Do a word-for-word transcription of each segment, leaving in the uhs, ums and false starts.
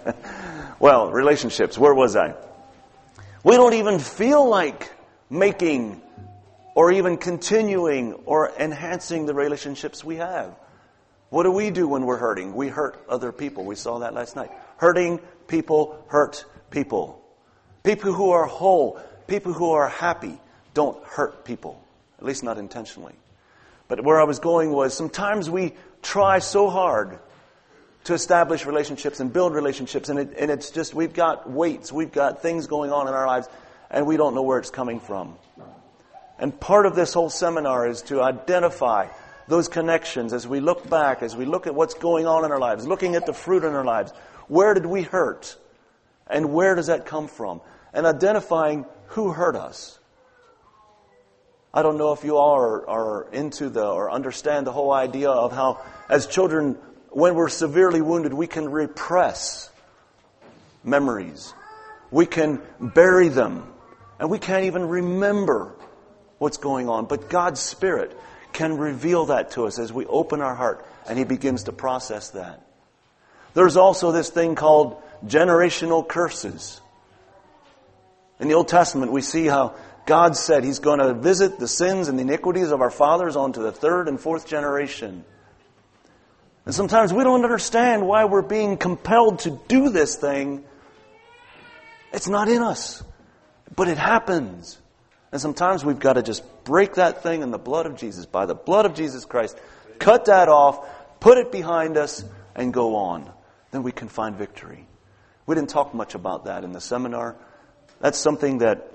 Well, relationships. Where was I? We don't even feel like making or even continuing or enhancing the relationships we have. What do we do when we're hurting? We hurt other people. We saw that last night. Hurting people hurt people. People who are whole, people who are happy, don't hurt people. At least not intentionally. But where I was going was sometimes we try so hard to establish relationships and build relationships, and, it, and it's just, we've got weights, we've got things going on in our lives, and we don't know where it's coming from. And part of this whole seminar is to identify those connections as we look back, as we look at what's going on in our lives, looking at the fruit in our lives. Where did we hurt? And where does that come from? And identifying who hurt us. I don't know if you all are, are into the, or understand the whole idea of how, as children, when we're severely wounded, we can repress memories. We can bury them. And we can't even remember what's going on. But God's Spirit can reveal that to us as we open our heart and He begins to process that. There's also this thing called generational curses. In the Old Testament, we see how God said He's going to visit the sins and the iniquities of our fathers onto the third and fourth generation. And sometimes we don't understand why we're being compelled to do this thing. It's not in us, but it happens. And sometimes we've got to just break that thing in the blood of Jesus, by the blood of Jesus Christ, cut that off, put it behind us, and go on. Then we can find victory. We didn't talk much about that in the seminar. That's something that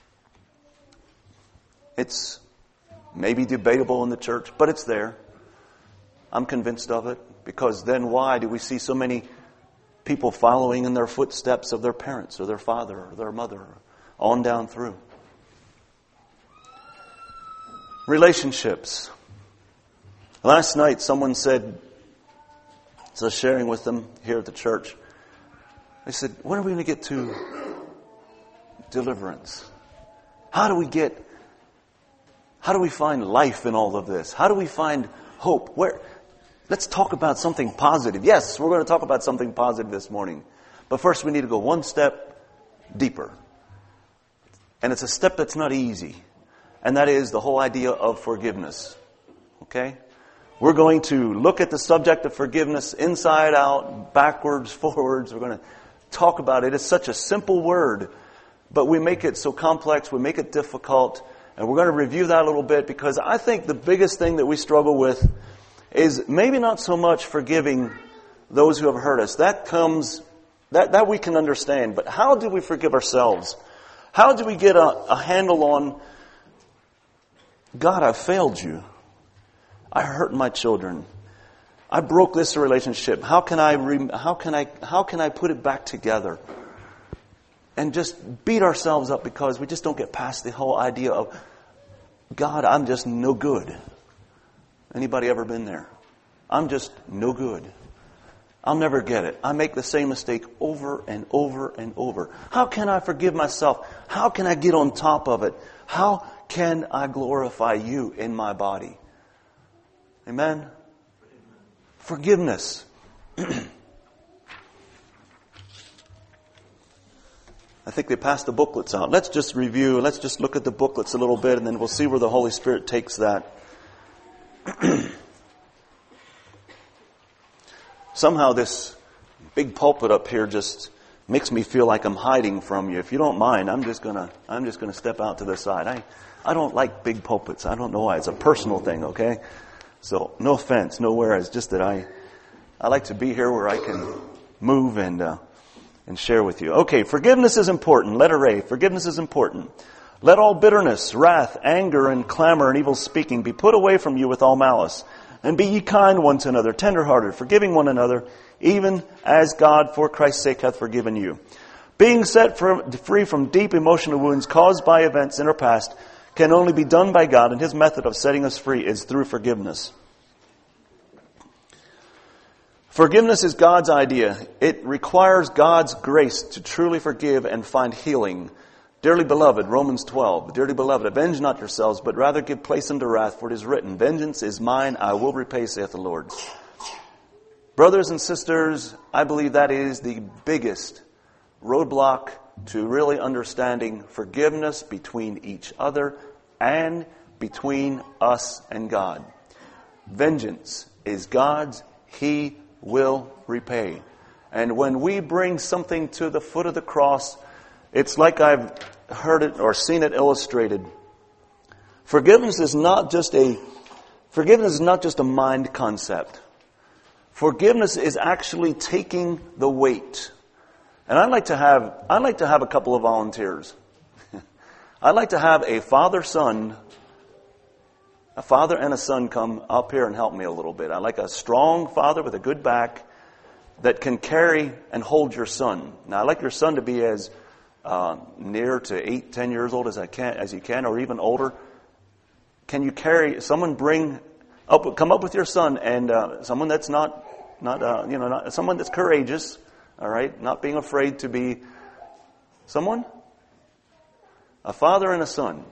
it's maybe debatable in the church, but it's there. I'm convinced of it, because then why do we see so many people following in their footsteps of their parents or their father or their mother, on down through? Relationships. Last night someone said, as I was sharing with them here at the church, they said, when are we going to get to deliverance? How do we get, how do we find life in all of this? How do we find hope? Where? Let's talk about something positive. Yes, we're going to talk about something positive this morning. But first we need to go one step deeper. And it's a step that's not easy. And that is the whole idea of forgiveness. Okay? We're going to look at the subject of forgiveness inside out, backwards, forwards. We're going to talk about it. It's such a simple word, but we make it so complex, we make it difficult. And we're going to review that a little bit, because I think the biggest thing that we struggle with is maybe not so much forgiving those who have hurt us. That comes, that, that we can understand. But how do we forgive ourselves? How do we get a, a handle on, God, I failed you. I hurt my children. I broke this relationship. How can I, re, how can I, how can I put it back together? And just beat ourselves up because we just don't get past the whole idea of, God, I'm just no good. Anybody ever been there? I'm just no good. I'll never get it. I make the same mistake over and over and over. How can I forgive myself? How can I get on top of it? How can I glorify you in my body? Amen? Forgiveness. I think they passed the booklets out. Let's just review. Let's just look at the booklets a little bit, and then we'll see where the Holy Spirit takes that. Somehow this big pulpit up here just makes me feel like I'm hiding from you. If you don't mind, I'm just gonna I'm just gonna step out to the side. I I don't like big pulpits. I don't know why. It's a personal thing, okay? So no offense, nowhere. It's just that I I like to be here where I can move and uh, and share with you. Okay, forgiveness is important. Letter A. Forgiveness is important. Let all bitterness, wrath, anger, and clamor and evil speaking be put away from you with all malice. And be ye kind one to another, tenderhearted, forgiving one another, even as God for Christ's sake hath forgiven you. Being set free from deep emotional wounds caused by events in our past can only be done by God, and His method of setting us free is through forgiveness. Forgiveness is God's idea. It requires God's grace to truly forgive and find healing. Dearly beloved, Romans twelve, dearly beloved, avenge not yourselves, but rather give place unto wrath, for it is written, vengeance is mine, I will repay, saith the Lord. Brothers and sisters, I believe that is the biggest roadblock to really understanding forgiveness between each other and between us and God. Vengeance is God's. He will repay. And when we bring something to the foot of the cross, it's like I've heard it or seen it illustrated. Forgiveness is not just a forgiveness is not just a mind concept. Forgiveness is actually taking the weight. And I'd like to have I'd like to have a couple of volunteers. I'd like to have a father-son, a father and a son come up here and help me a little bit. I'd like a strong father with a good back that can carry and hold your son. Now, I'd like your son to be as uh, near to eight, ten years old as I can, as you can, or even older. Can you carry someone? Bring up, come up with your son, and uh, someone that's not, not uh, you know, not, someone that's courageous. All right, not being afraid to be someone, a father and a son.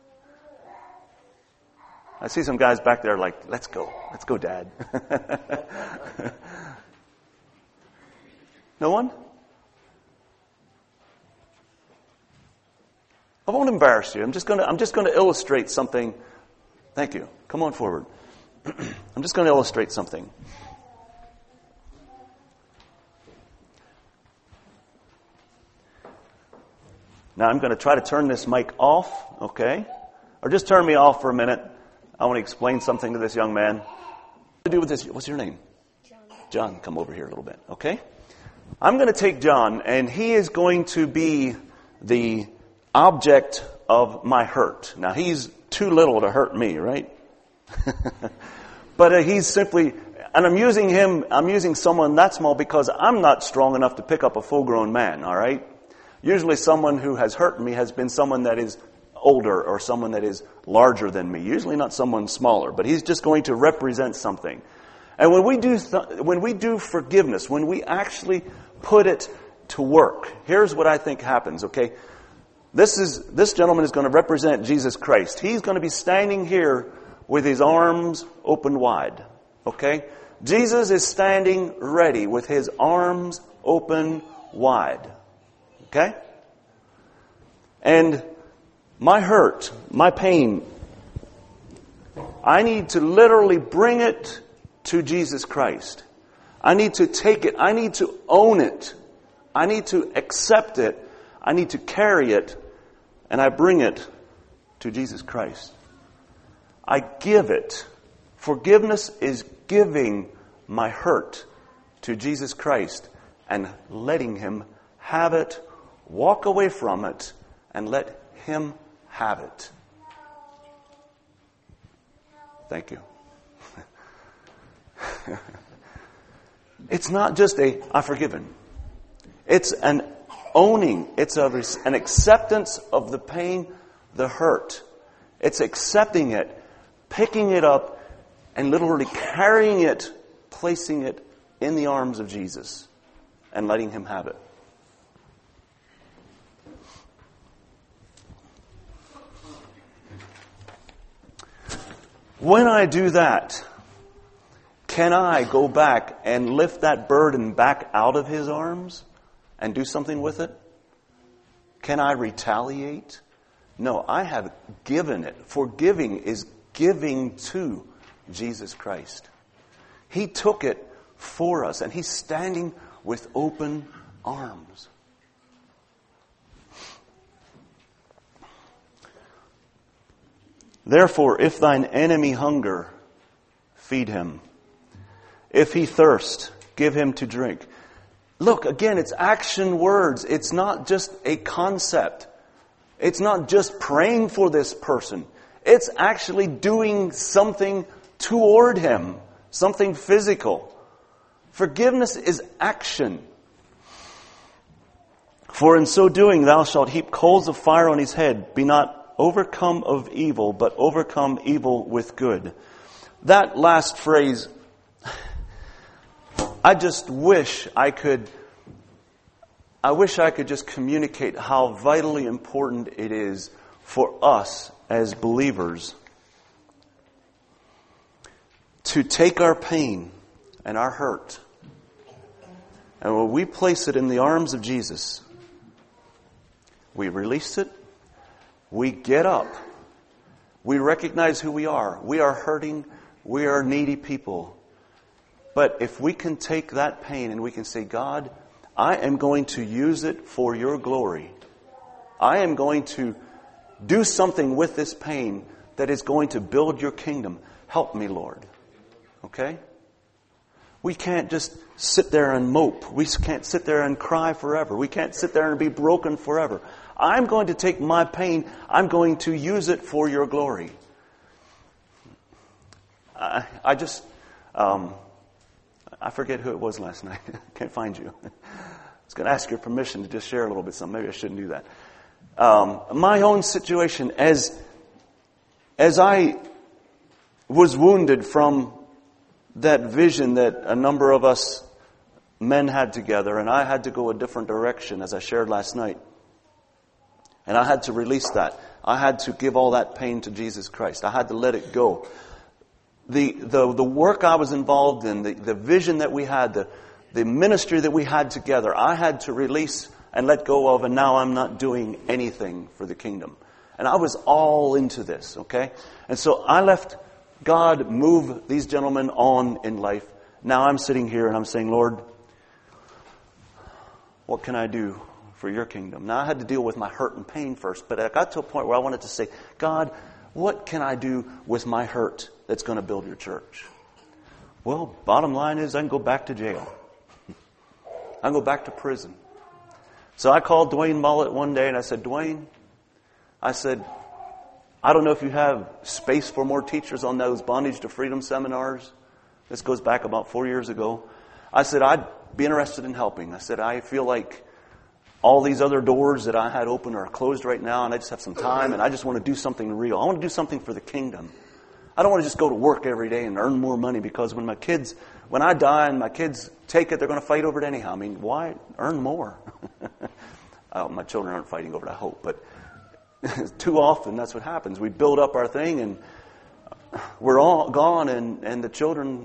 I see some guys back there like, let's go, let's go, Dad. No one? I won't embarrass you. I'm just going to, I'm just going to illustrate something. Thank you. Come on forward. I'm just going to illustrate something. Now I'm going to try to turn this mic off, okay? Or just turn me off for a minute. I want to explain something to this young man. What to do with this? What's your name? John. John, come over here a little bit, okay? I'm going to take John, and he is going to be the object of my hurt. Now, he's too little to hurt me, right? But uh, he's simply, and I'm using him, I'm using someone that small because I'm not strong enough to pick up a full-grown man, all right? Usually someone who has hurt me has been someone that is older or someone that is larger than me. Usually not someone smaller, but he's just going to represent something. And when we do th- when we do forgiveness, when we actually put it to work, here's what I think happens, okay? This is this gentleman is going to represent Jesus Christ. He's going to be standing here with his arms open wide, okay? Jesus is standing ready with his arms open wide, okay? And my hurt, my pain, I need to literally bring it to Jesus Christ. I need to take it. I need to own it. I need to accept it. I need to carry it. And I bring it to Jesus Christ. I give it. Forgiveness is giving my hurt to Jesus Christ and letting Him have it, walk away from it, and let Him have it. Thank you. It's not just a, I've forgiven. It's an owning. It's a, an acceptance of the pain, the hurt. It's accepting it, picking it up, and literally carrying it, placing it in the arms of Jesus, and letting Him have it. When I do that, can I go back and lift that burden back out of His arms and do something with it? Can I retaliate? No, I have given it. Forgiving is giving to Jesus Christ. He took it for us, and He's standing with open arms. Therefore, if thine enemy hunger, feed him. If he thirst, give him to drink. Look, again, it's action words. It's not just a concept. It's not just praying for this person. It's actually doing something toward him, something physical. Forgiveness is action. For in so doing thou shalt heap coals of fire on his head. Be not overcome of evil, but overcome evil with good. That last phrase, I just wish I could, I wish I could just communicate how vitally important it is for us as believers to take our pain and our hurt And when we place it in the arms of Jesus, we release it, we get up, we recognize who we are. We are hurting, we are needy people. But if we can take that pain and we can say, God, I am going to use it for your glory. I am going to do something with this pain that is going to build your kingdom. Help me, Lord. Okay? We can't just sit there and mope. We can't sit there and cry forever. We can't sit there and be broken forever. I'm going to take my pain. I'm going to use it for your glory. I, I just, um, I forget who it was last night. I can't find you. I was going to ask your permission to just share a little bit something. Maybe I shouldn't do that. Um, my own situation, as as I was wounded from that vision that a number of us men had together, and I had to go a different direction, as I shared last night. And I had to release that. I had to give all that pain to Jesus Christ. I had to let it go. The the, the work I was involved in, the, the vision that we had, the, the ministry that we had together, I had to release and let go of, and now I'm not doing anything for the kingdom. And I was all into this, okay? And so I left God move these gentlemen on in life. Now I'm sitting here and I'm saying, Lord, what can I do for your kingdom? Now I had to deal with my hurt and pain first, but I got to a point where I wanted to say, God, what can I do with my hurt that's going to build your church? Well, bottom line is I can go back to jail. I can go back to prison. So I called Dwayne Mullet one day and I said, Dwayne, I said, I don't know if you have space for more teachers on those Bondage to Freedom seminars. This goes back about four years ago. I said, I'd be interested in helping. I said, I feel like all these other doors that I had open are closed right now, and I just have some time, and I just want to do something real. I want to do something for the kingdom. I don't want to just go to work every day and earn more money, because when my kids, when I die and my kids take it, they're going to fight over it anyhow. I mean, why earn more? oh, my children aren't fighting over it, I hope, but too often that's what happens. We build up our thing and we're all gone, and, and the children,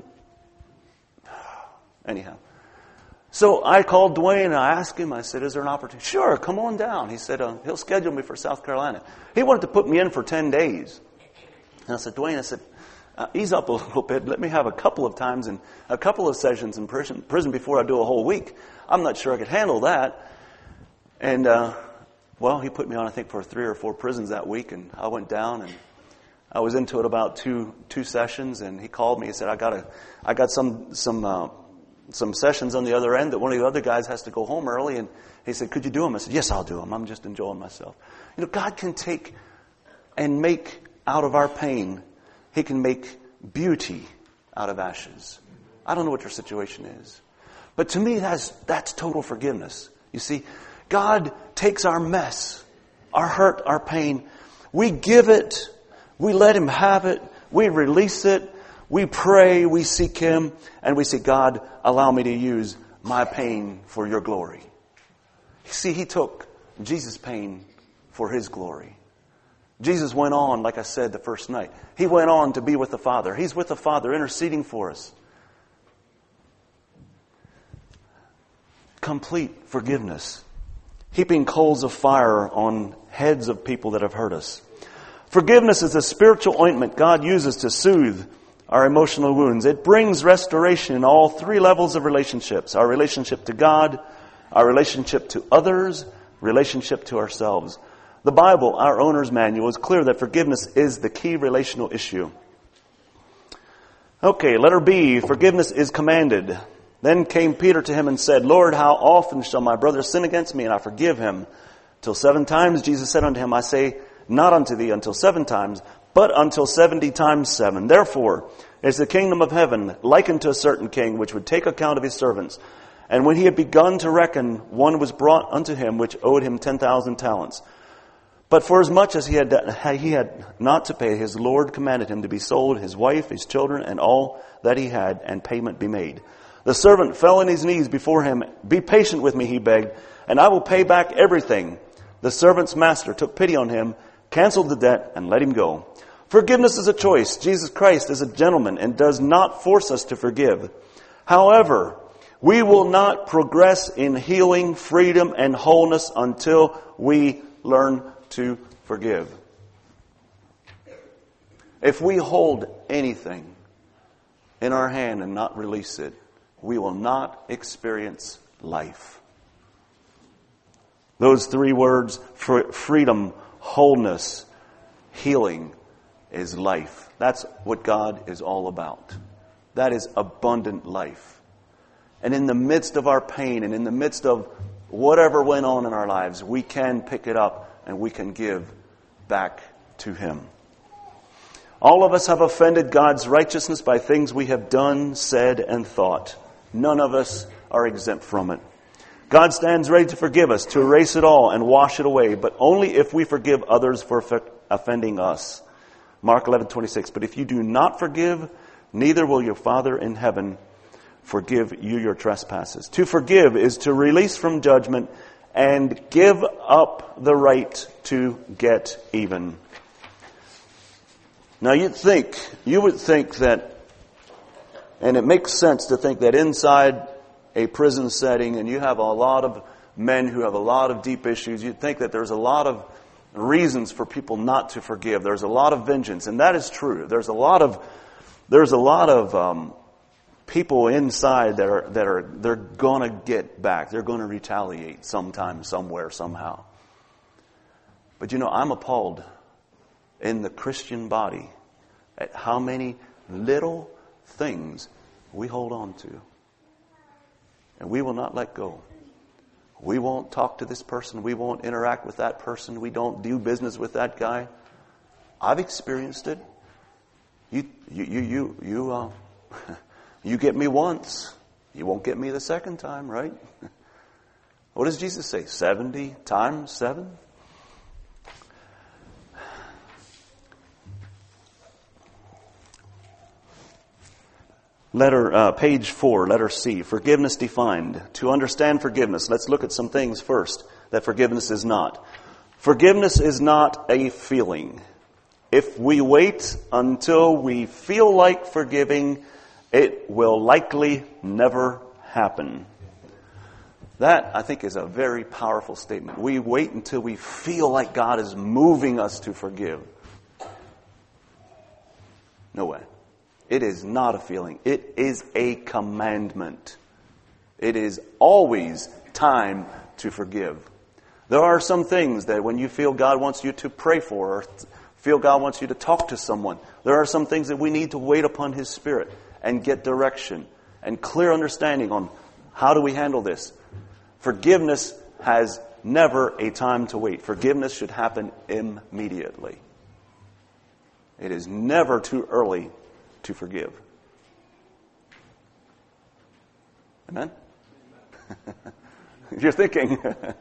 anyhow. So I called Dwayne and I asked him, I said, is there an opportunity? Sure, come on down. He said, uh, he'll schedule me for South Carolina. He wanted to put me in for ten days. And I said, Dwayne, I said, uh, ease up a little bit. Let me have a couple of times and a couple of sessions in prison, prison before I do a whole week. I'm not sure I could handle that. And, uh, well, he put me on, I think, for three or four prisons that week, and I went down and I was into it about two two sessions, and he called me. He said, I got a, I got some some uh, some sessions on the other end that one of the other guys has to go home early, and he said, could you do them? I said, yes, I'll do them. I'm just enjoying myself. You know, God can take and make out of our pain, He can make beauty out of ashes. I don't know what your situation is, but to me, that's that's total forgiveness. You see, God takes our mess, our hurt, our pain. We give it. We let Him have it. We release it. We pray. We seek Him. And we say, God, allow me to use my pain for your glory. You see, He took Jesus' pain for His glory. Jesus went on, like I said the first night. He went on to be with the Father. He's with the Father, interceding for us. Complete forgiveness. Heaping coals of fire on heads of people that have hurt us. Forgiveness is a spiritual ointment God uses to soothe our emotional wounds. It brings restoration in all three levels of relationships. Our relationship to God, our relationship to others, relationship to ourselves. The Bible, our owner's manual, is clear that forgiveness is the key relational issue. Okay, letter B, forgiveness is commanded. Then came Peter to him and said, Lord, how often shall my brother sin against me, and I forgive him? Till seven times. Jesus said unto him, I say not unto thee until seven times, but until seventy times seven. Therefore is the kingdom of heaven likened to a certain king, which would take account of his servants. And when he had begun to reckon, one was brought unto him, which owed him ten thousand talents. But for as much as he had, he had not to pay, his Lord commanded him to be sold, his wife, his children, and all that he had, and payment be made. The servant fell on his knees before him. Be patient with me, he begged, and I will pay back everything. The servant's master took pity on him, canceled the debt, and let him go. Forgiveness is a choice. Jesus Christ is a gentleman and does not force us to forgive. However, We will not progress in healing, freedom, and wholeness until we learn to forgive. If we hold anything in our hand and not release it, we will not experience life. Those three words, freedom, wholeness, healing, is life. That's what God is all about. That is abundant life. And in the midst of our pain and in the midst of whatever went on in our lives, we can pick it up and we can give back to Him. All of us have offended God's righteousness by things we have done, said, and thought. None of us are exempt from it. God stands ready to forgive us, to erase it all and wash it away, but only if we forgive others for offending us. Mark eleven twenty-six. But if you do not forgive, neither will your Father in heaven forgive you your trespasses. To forgive is to release from judgment and give up the right to get even. Now you'd think, you would think that, and it makes sense to think that inside a prison setting, and you have a lot of men who have a lot of deep issues, you'd think that there's a lot of reasons for people not to forgive. There's a lot of vengeance, and that is true. There's a lot of, there's a lot of um, people inside that are that are they're gonna get back. They're gonna retaliate sometime, somewhere, somehow. But you know, I'm appalled in the Christian body at how many little things we hold on to. And we will not let go. We won't talk to this person. We won't interact with that person. We don't do business with that guy. I've experienced it. You, you, you, you, you, uh, you get me once. You won't get me the second time, right? What does Jesus say? seventy times seven? Letter, uh, page four, letter C, forgiveness defined. To understand forgiveness, let's look at some things first that forgiveness is not. Forgiveness is not a feeling. If we wait until we feel like forgiving, it will likely never happen. That, I think, is a very powerful statement. We wait until we feel like God is moving us to forgive. No way. It is not a feeling. It is a commandment. It is always time to forgive. There are some things that when you feel God wants you to pray for, or feel God wants you to talk to someone, there are some things that we need to wait upon His Spirit and get direction and clear understanding on how do we handle this. Forgiveness has never a time to wait. Forgiveness should happen immediately. It is never too early to forgive. Amen? You're thinking.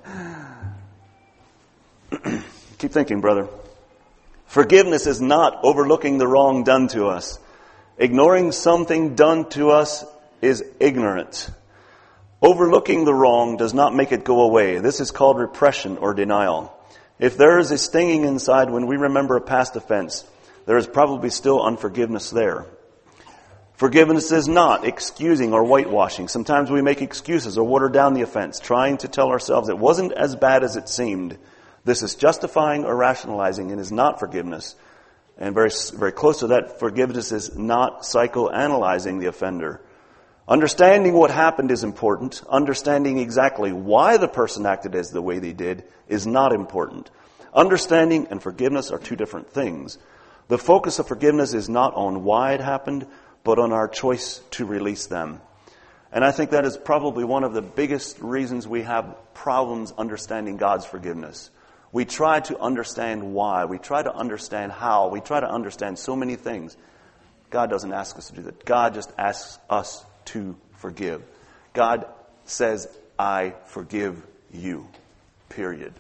Keep thinking, brother. Forgiveness is not overlooking the wrong done to us. Ignoring something done to us is ignorant. Overlooking the wrong does not make it go away. This is called repression or denial. If there is a stinging inside when we remember a past offense, there is probably still unforgiveness there. Forgiveness is not excusing or whitewashing. Sometimes we make excuses or water down the offense, trying to tell ourselves it wasn't as bad as it seemed. This is justifying or rationalizing and is not forgiveness. And very, very close to that, forgiveness is not psychoanalyzing the offender. Understanding what happened is important. Understanding exactly why the person acted as the way they did is not important. Understanding and forgiveness are two different things. The focus of forgiveness is not on why it happened, but on our choice to release them. And I think that is probably one of the biggest reasons we have problems understanding God's forgiveness. We try to understand why. We try to understand how. We try to understand so many things. God doesn't ask us to do that. God just asks us to forgive. God says, I forgive you. Period.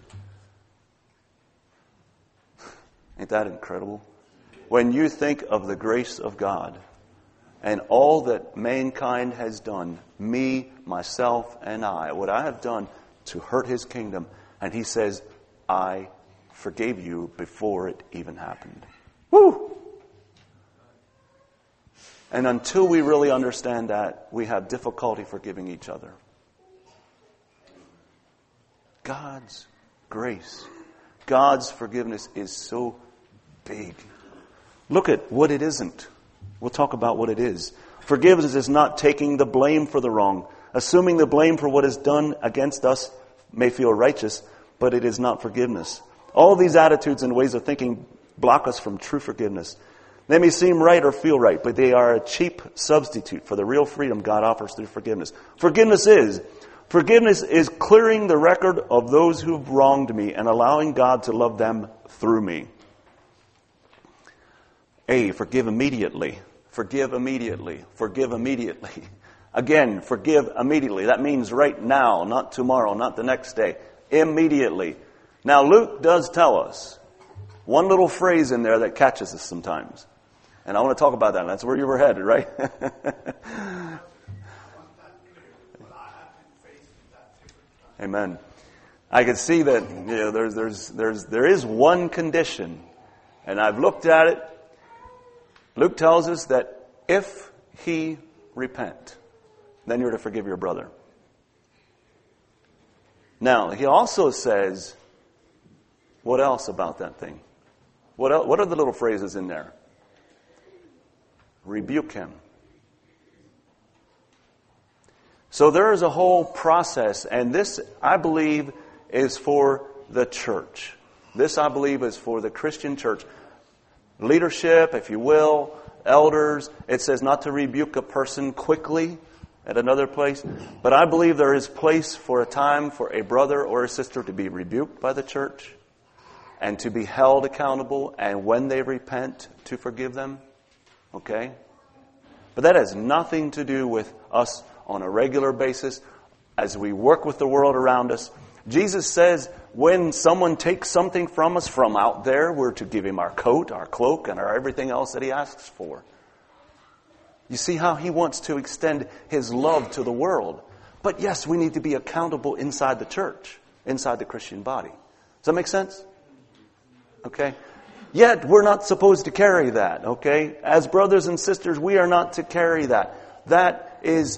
Ain't that incredible? When you think of the grace of God and all that mankind has done, me, myself, and I, what I have done to hurt His kingdom, and He says, I forgave you before it even happened. Woo! And until we really understand that, we have difficulty forgiving each other. God's grace, God's forgiveness is so big. Look at what it isn't. We'll talk about what it is. Forgiveness is not taking the blame for the wrong. Assuming the blame for what is done against us may feel righteous, but it is not forgiveness. All these attitudes and ways of thinking block us from true forgiveness. They may seem right or feel right, but they are a cheap substitute for the real freedom God offers through forgiveness. Forgiveness is, forgiveness is clearing the record of those who've wronged me and allowing God to love them through me. A, forgive immediately. Forgive immediately. Forgive immediately. Again, forgive immediately. That means right now, not tomorrow, not the next day. Immediately. Now, Luke does tell us one little phrase in there that catches us sometimes. And I want to talk about that. That's where you were headed, right? Amen. I can see that, you know, there's, there's, there's, there is one condition, and I've looked at it. Luke tells us that if he repent, then you're to forgive your brother. Now, he also says, what else about that thing? What else, what are the little phrases in there? Rebuke him. So there is a whole process, and this, I believe, is for the church. This, I believe, is for the Christian church. Leadership, if you will, elders. It says not to rebuke a person quickly at another place. But I believe there is place for a time for a brother or a sister to be rebuked by the church and to be held accountable, and when they repent, to forgive them. Okay? But that has nothing to do with us on a regular basis as we work with the world around us. Jesus says when someone takes something from us from out there, we're to give him our coat, our cloak, and our everything else that he asks for. You see how he wants to extend his love to the world. But yes, we need to be accountable inside the church, inside the Christian body. Does that make sense? Okay? Yet, we're not supposed to carry that, okay? As brothers and sisters, we are not to carry that. That is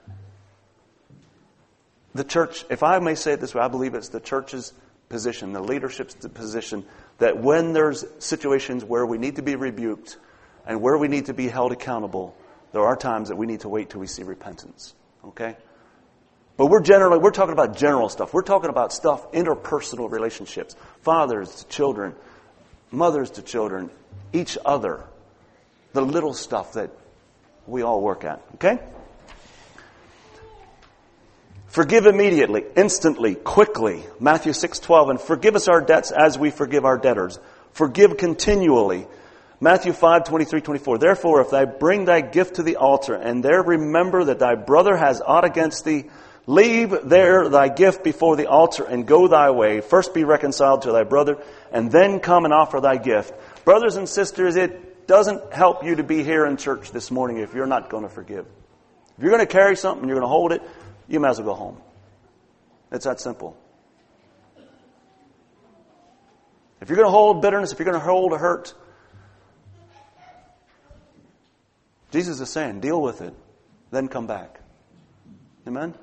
the church, if I may say it this way, I believe it's the church's position, the leadership's position, that when there's situations where we need to be rebuked and where we need to be held accountable, there are times that we need to wait till we see repentance, okay? But we're generally, we're talking about general stuff. We're talking about stuff, interpersonal relationships, fathers to children, mothers to children, each other, the little stuff that we all work at, okay? Forgive immediately, instantly, quickly. Matthew six twelve, and forgive us our debts as we forgive our debtors. Forgive continually. Matthew five twenty-three twenty-four, therefore if thou bring thy gift to the altar, and there remember that thy brother has aught against thee, leave there thy gift before the altar and go thy way. First be reconciled to thy brother, and then come and offer thy gift. Brothers and sisters, it doesn't help you to be here in church this morning if you're not going to forgive. If you're going to carry something, you're going to hold it, you might as well go home. It's that simple. If you're going to hold bitterness, if you're going to hold a hurt, Jesus is saying, deal with it, then come back. Amen?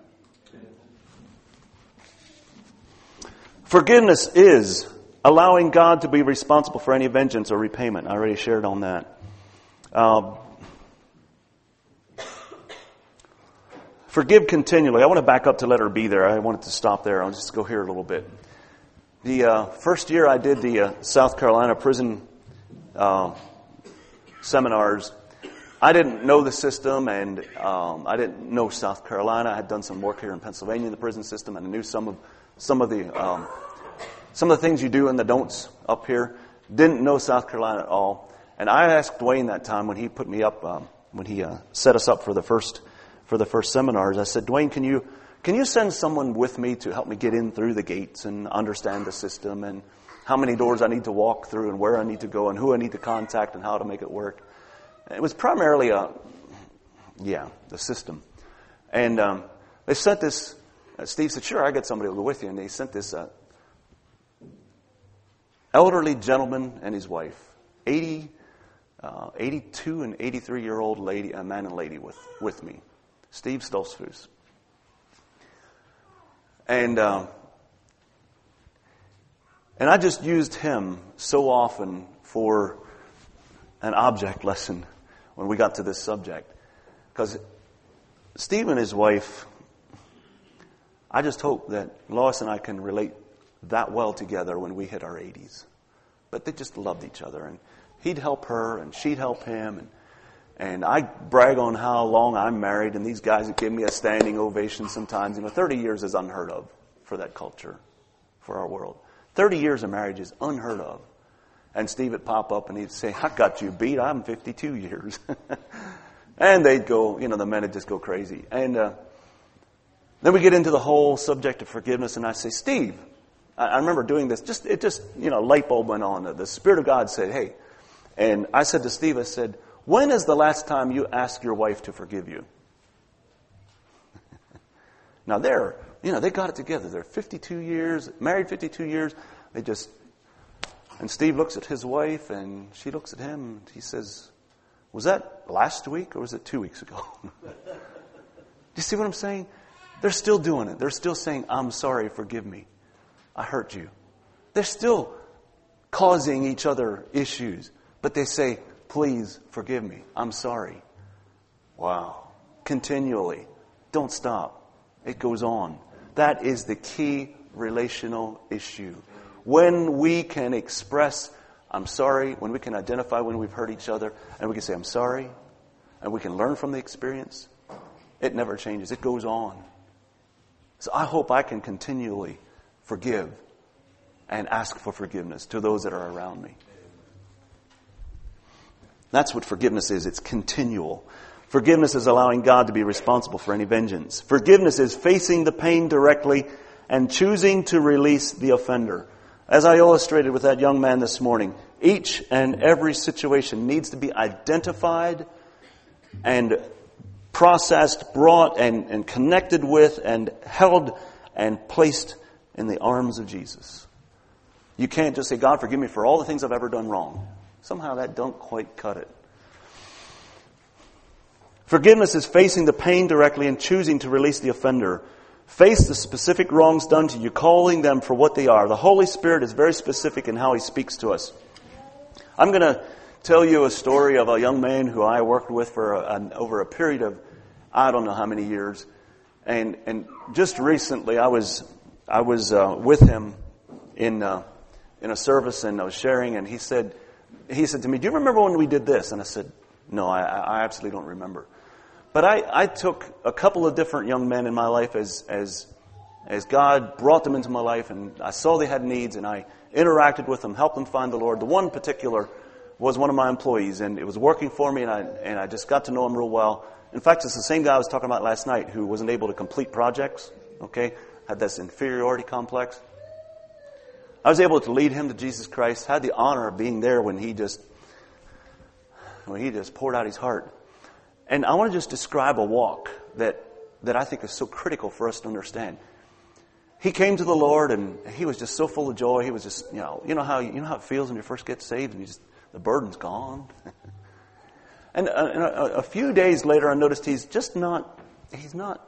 Forgiveness is allowing God to be responsible for any vengeance or repayment. I already shared on that. Um, forgive continually. I want to back up to letter B there. I wanted to stop there. I'll just go here a little bit. The uh, first year I did the uh, South Carolina prison uh, seminars, I didn't know the system, and um, I didn't know South Carolina. I had done some work here in Pennsylvania in the prison system, and I knew some of some of the um, some of the things you do and the don'ts up here. Didn't know South Carolina at all. And I asked Dwayne that time when he put me up, um, when he uh, set us up for the first for the first seminars. I said, Dwayne, can you can you send someone with me to help me get in through the gates and understand the system and how many doors I need to walk through and where I need to go and who I need to contact and how to make it work? It was primarily a, yeah, the system. And um, they sent this, uh, Steve said, sure, I got somebody to go with you. And they sent this uh, elderly gentleman and his wife, eighty, uh, eighty-two and eighty-three year old lady, a man and lady with, with me, Steve Stoltzfus. And, uh, and I just used him so often for an object lesson when we got to this subject. Because Steve and his wife, I just hope that Lois and I can relate that well together when we hit our eighties. But they just loved each other, and he'd help her and she'd help him, and and I brag on how long I'm married, and these guys would give me a standing ovation sometimes. You know, thirty years is unheard of for that culture, for our world. thirty years of marriage is unheard of. And Steve would pop up and he'd say, I got you beat, I'm fifty-two years. And they'd go, you know, the men would just go crazy. And uh, then we get into the whole subject of forgiveness, and I say, Steve, I, I remember doing this, just it just, you know, light bulb went on. The Spirit of God said, hey, and I said to Steve, I said, when is the last time you asked your wife to forgive you? Now they're, you know, they got it together. They're fifty-two years, married fifty-two years. They just, and Steve looks at his wife and she looks at him and he says, was that last week or was it two weeks ago? Do you see what I'm saying? They're still doing it. They're still saying, I'm sorry, forgive me. I hurt you. They're still causing each other issues. But they say, please forgive me. I'm sorry. Wow. Continually. Don't stop. It goes on. That is the key relational issue. When we can express, I'm sorry, when we can identify when we've hurt each other, and we can say, I'm sorry, and we can learn from the experience, it never changes. It goes on. So I hope I can continually forgive and ask for forgiveness to those that are around me. That's what forgiveness is. It's continual. Forgiveness is allowing God to be responsible for any vengeance. Forgiveness is facing the pain directly and choosing to release the offender. As I illustrated with that young man this morning, each and every situation needs to be identified and processed, brought and, and connected with and held and placed in the arms of Jesus. You can't just say, God, forgive me for all the things I've ever done wrong. Somehow that don't quite cut it. Forgiveness is facing the pain directly and choosing to release the offender. Face the specific wrongs done to you, calling them for what they are. The Holy Spirit is very specific in how He speaks to us. I'm going to tell you a story of a young man who I worked with for a, an, over a period of, I don't know how many years. And and just recently I was I was uh, with him in uh, in a service, and I was sharing, and he said, he said to me, do you remember when we did this? And I said, no, I, I absolutely don't remember. But I, I took a couple of different young men in my life as, as, as God brought them into my life, and I saw they had needs, and I interacted with them, helped them find the Lord. The one in particular was one of my employees, and it was working for me, and I, and I just got to know him real well. In fact, it's the same guy I was talking about last night who wasn't able to complete projects, okay, had this inferiority complex. I was able to lead him to Jesus Christ, had the honor of being there when he just, when he just poured out his heart. And I want to just describe a walk that, that I think is so critical for us to understand. He came to the Lord, and he was just so full of joy. He was just, you know, you know how you know how it feels when you first get saved, and you just the burden's gone. and, uh, and a, a few days later, I noticed he's just not. He's not.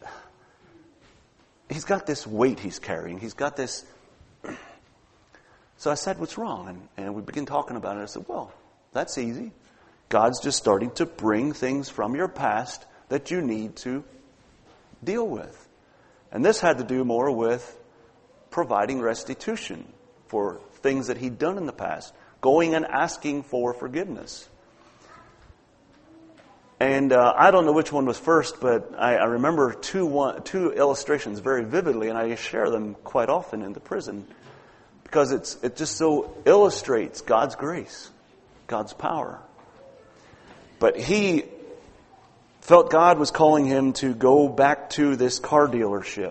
He's got this weight he's carrying. He's got this. So I said, "What's wrong?" And, and we began talking about it. I said, "Well, that's easy. God's just starting to bring things from your past that you need to deal with." And this had to do more with providing restitution for things that he'd done in the past, going and asking for forgiveness. And uh, I don't know which one was first, but I, I remember two, one, two illustrations very vividly, and I share them quite often in the prison because it's it just so illustrates God's grace, God's power. But he felt God was calling him to go back to this car dealership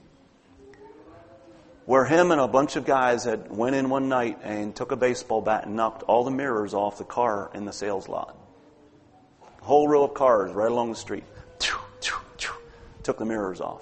where him and a bunch of guys had went in one night and took a baseball bat and knocked all the mirrors off the car in the sales lot. A whole row of cars right along the street. Took the mirrors off.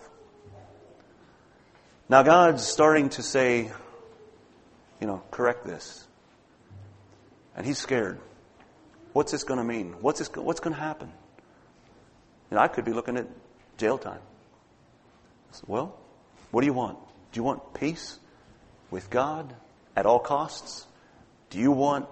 Now God's starting to say, you know, correct this. And he's scared. What's this going to mean? What's this? What's going to happen? And I could be looking at jail time. I said, well, what do you want? Do you want peace with God at all costs? Do you want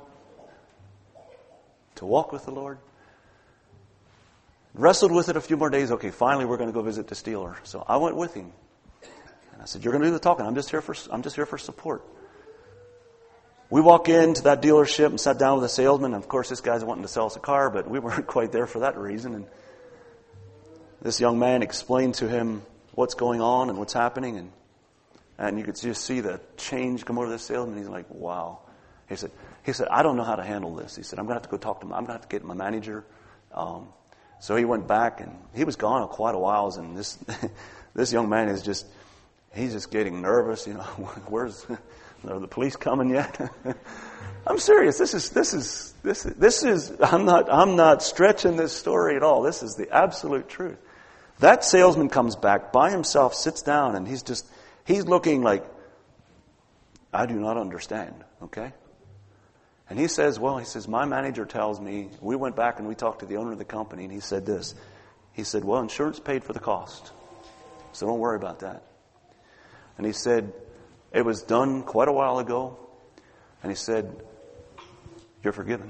to walk with the Lord? Wrestled with it a few more days. Okay, finally we're going to go visit the dealer. So I went with him. And I said, you're going to do the talking. I'm just here for, I'm just here for support. We walk into that dealership and sat down with a salesman. Of course, this guy's wanting to sell us a car, but we weren't quite there for that reason. And this young man explained to him what's going on and what's happening. And, and you could just see the change come over this salesman. He's like, wow. He said, he said, I don't know how to handle this. He said, I'm going to have to go talk to him. I'm going to have to get my manager. Um, So he went back, and he was gone quite a while, and this this young man is just, he's just getting nervous, you know, where's, are the police coming yet? I'm serious. This is, this is, this is, this is, I'm not, I'm not stretching this story at all. This is the absolute truth. That salesman comes back by himself, sits down, and he's just, he's looking like, I do not understand, okay? And he says, well, he says, my manager tells me, we went back and we talked to the owner of the company, and he said this. He said, well, insurance paid for the cost, so don't worry about that. And he said, it was done quite a while ago. And he said, you're forgiven.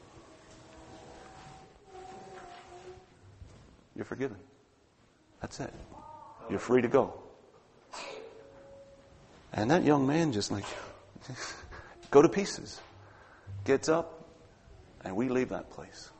You're forgiven. That's it. You're free to go. And that young man just like, go to pieces. Gets up, and we leave that place.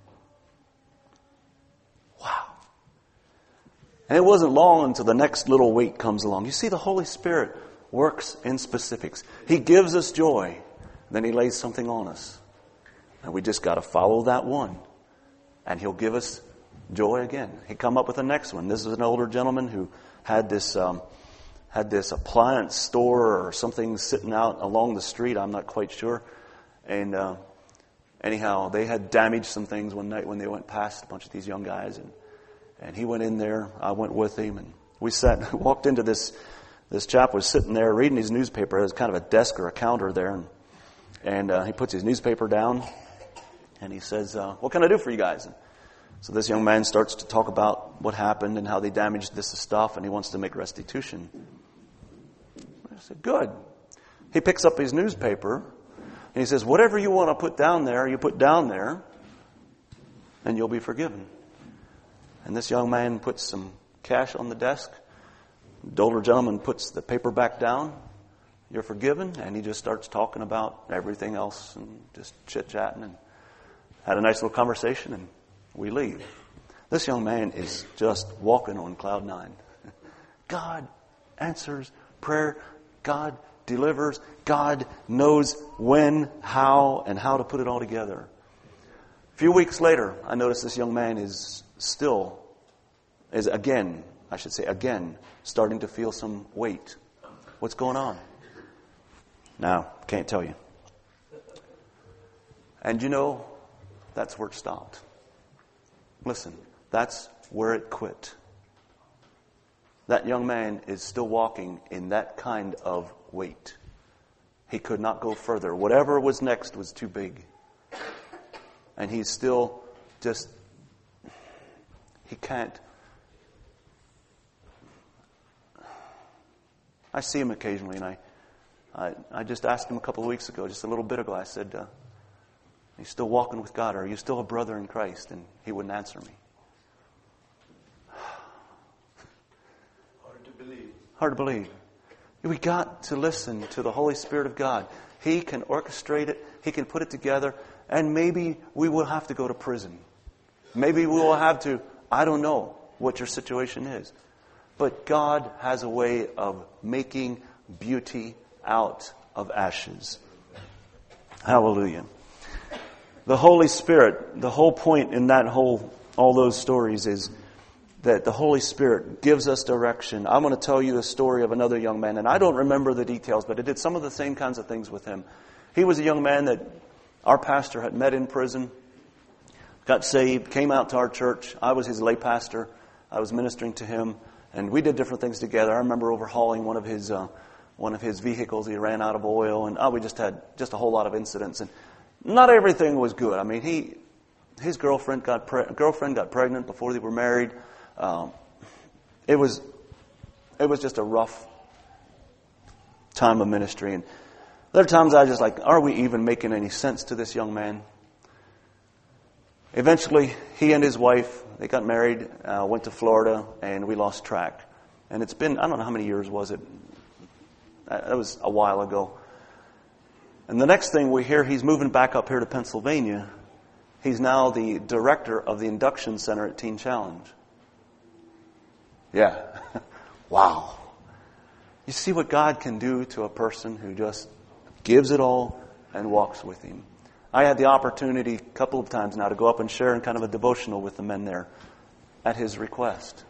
Wow. And it wasn't long until the next little weight comes along. You see, the Holy Spirit works in specifics. He gives us joy, then He lays something on us. And we just got to follow that one, and He'll give us joy again. He come up with the next one. This is an older gentleman who had this um, had this appliance store or something sitting out along the street. I'm not quite sure. And uh, anyhow, they had damaged some things one night when they went past a bunch of these young guys, and and he went in there. I went with him, and we sat, walked into this. This chap was sitting there reading his newspaper. There's kind of a desk or a counter there, and and uh, he puts his newspaper down, and he says, uh, "What can I do for you guys?" And so this young man starts to talk about what happened and how they damaged this stuff, and he wants to make restitution. I said, "Good." He picks up his newspaper. And he says, whatever you want to put down there, you put down there, and you'll be forgiven. And this young man puts some cash on the desk. The older gentleman puts the paper back down. You're forgiven. And he just starts talking about everything else and just chit-chatting and had a nice little conversation, and we leave. This young man is just walking on cloud nine. God answers prayer. God delivers. God knows when, how, and how to put it all together. A few weeks later, I noticed this young man is still, is again, I should say again, starting to feel some weight. What's going on? Now, can't tell you. And you know, that's where it stopped. Listen, that's where it quit. That young man is still walking in that kind of weight. He could not go further. Whatever was next was too big. And he's still just, he can't. I see him occasionally, and I, I, I just asked him a couple of weeks ago, just a little bit ago, I said, uh, are you still walking with God? Or are you still a brother in Christ? And he wouldn't answer me. Hard to believe. Hard to believe. We got to listen to the Holy Spirit of God. He can orchestrate it. He can put it together. And maybe we will have to go to prison. Maybe we will have to, I don't know what your situation is. But God has a way of making beauty out of ashes. Hallelujah. The Holy Spirit, the whole point in that whole, all those stories is that the Holy Spirit gives us direction. I'm going to tell you a story of another young man, and I don't remember the details, but I did some of the same kinds of things with him. He was a young man that our pastor had met in prison, got saved, came out to our church. I was his lay pastor. I was ministering to him, and we did different things together. I remember overhauling one of his uh, one of his vehicles. He ran out of oil, and oh, we just had just a whole lot of incidents, and not everything was good. I mean, he his girlfriend got pre- girlfriend got pregnant before they were married. Um, it was it was just a rough time of ministry. And there are times I was just like, are we even making any sense to this young man? Eventually, he and his wife, they got married, uh, went to Florida, and we lost track. And it's been, I don't know how many years was it. That was a while ago. And the next thing we hear, he's moving back up here to Pennsylvania. He's now the director of the induction center at Teen Challenge. Yeah. Wow. You see what God can do to a person who just gives it all and walks with Him. I had the opportunity a couple of times now to go up and share in kind of a devotional with the men there at his request.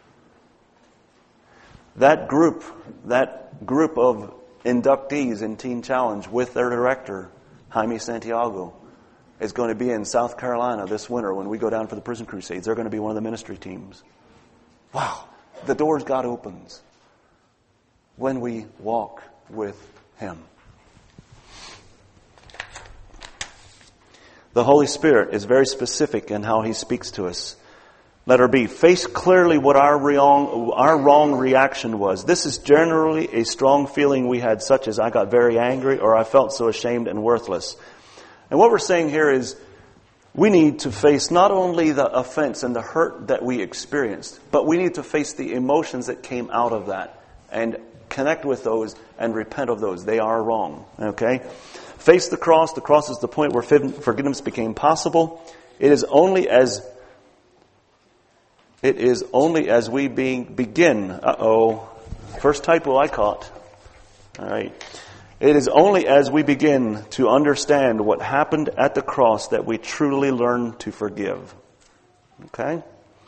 That group, that group of inductees in Teen Challenge with their director, Jaime Santiago, is going to be in South Carolina this winter when we go down for the prison crusades. They're going to be one of the ministry teams. Wow. The doors God opens when we walk with Him. The Holy Spirit is very specific in how He speaks to us. Letter B, face clearly what our wrong, our wrong reaction was. This is generally a strong feeling we had, such as I got very angry or I felt so ashamed and worthless. And what we're saying here is we need to face not only the offense and the hurt that we experienced, but we need to face the emotions that came out of that and connect with those and repent of those. They are wrong. Okay? Face the cross. The cross is the point where forgiveness became possible. It is only as it is only as we being begin. Uh-oh. First typo I caught. All right. It is only as we begin to understand what happened at the cross that we truly learn to forgive. Okay?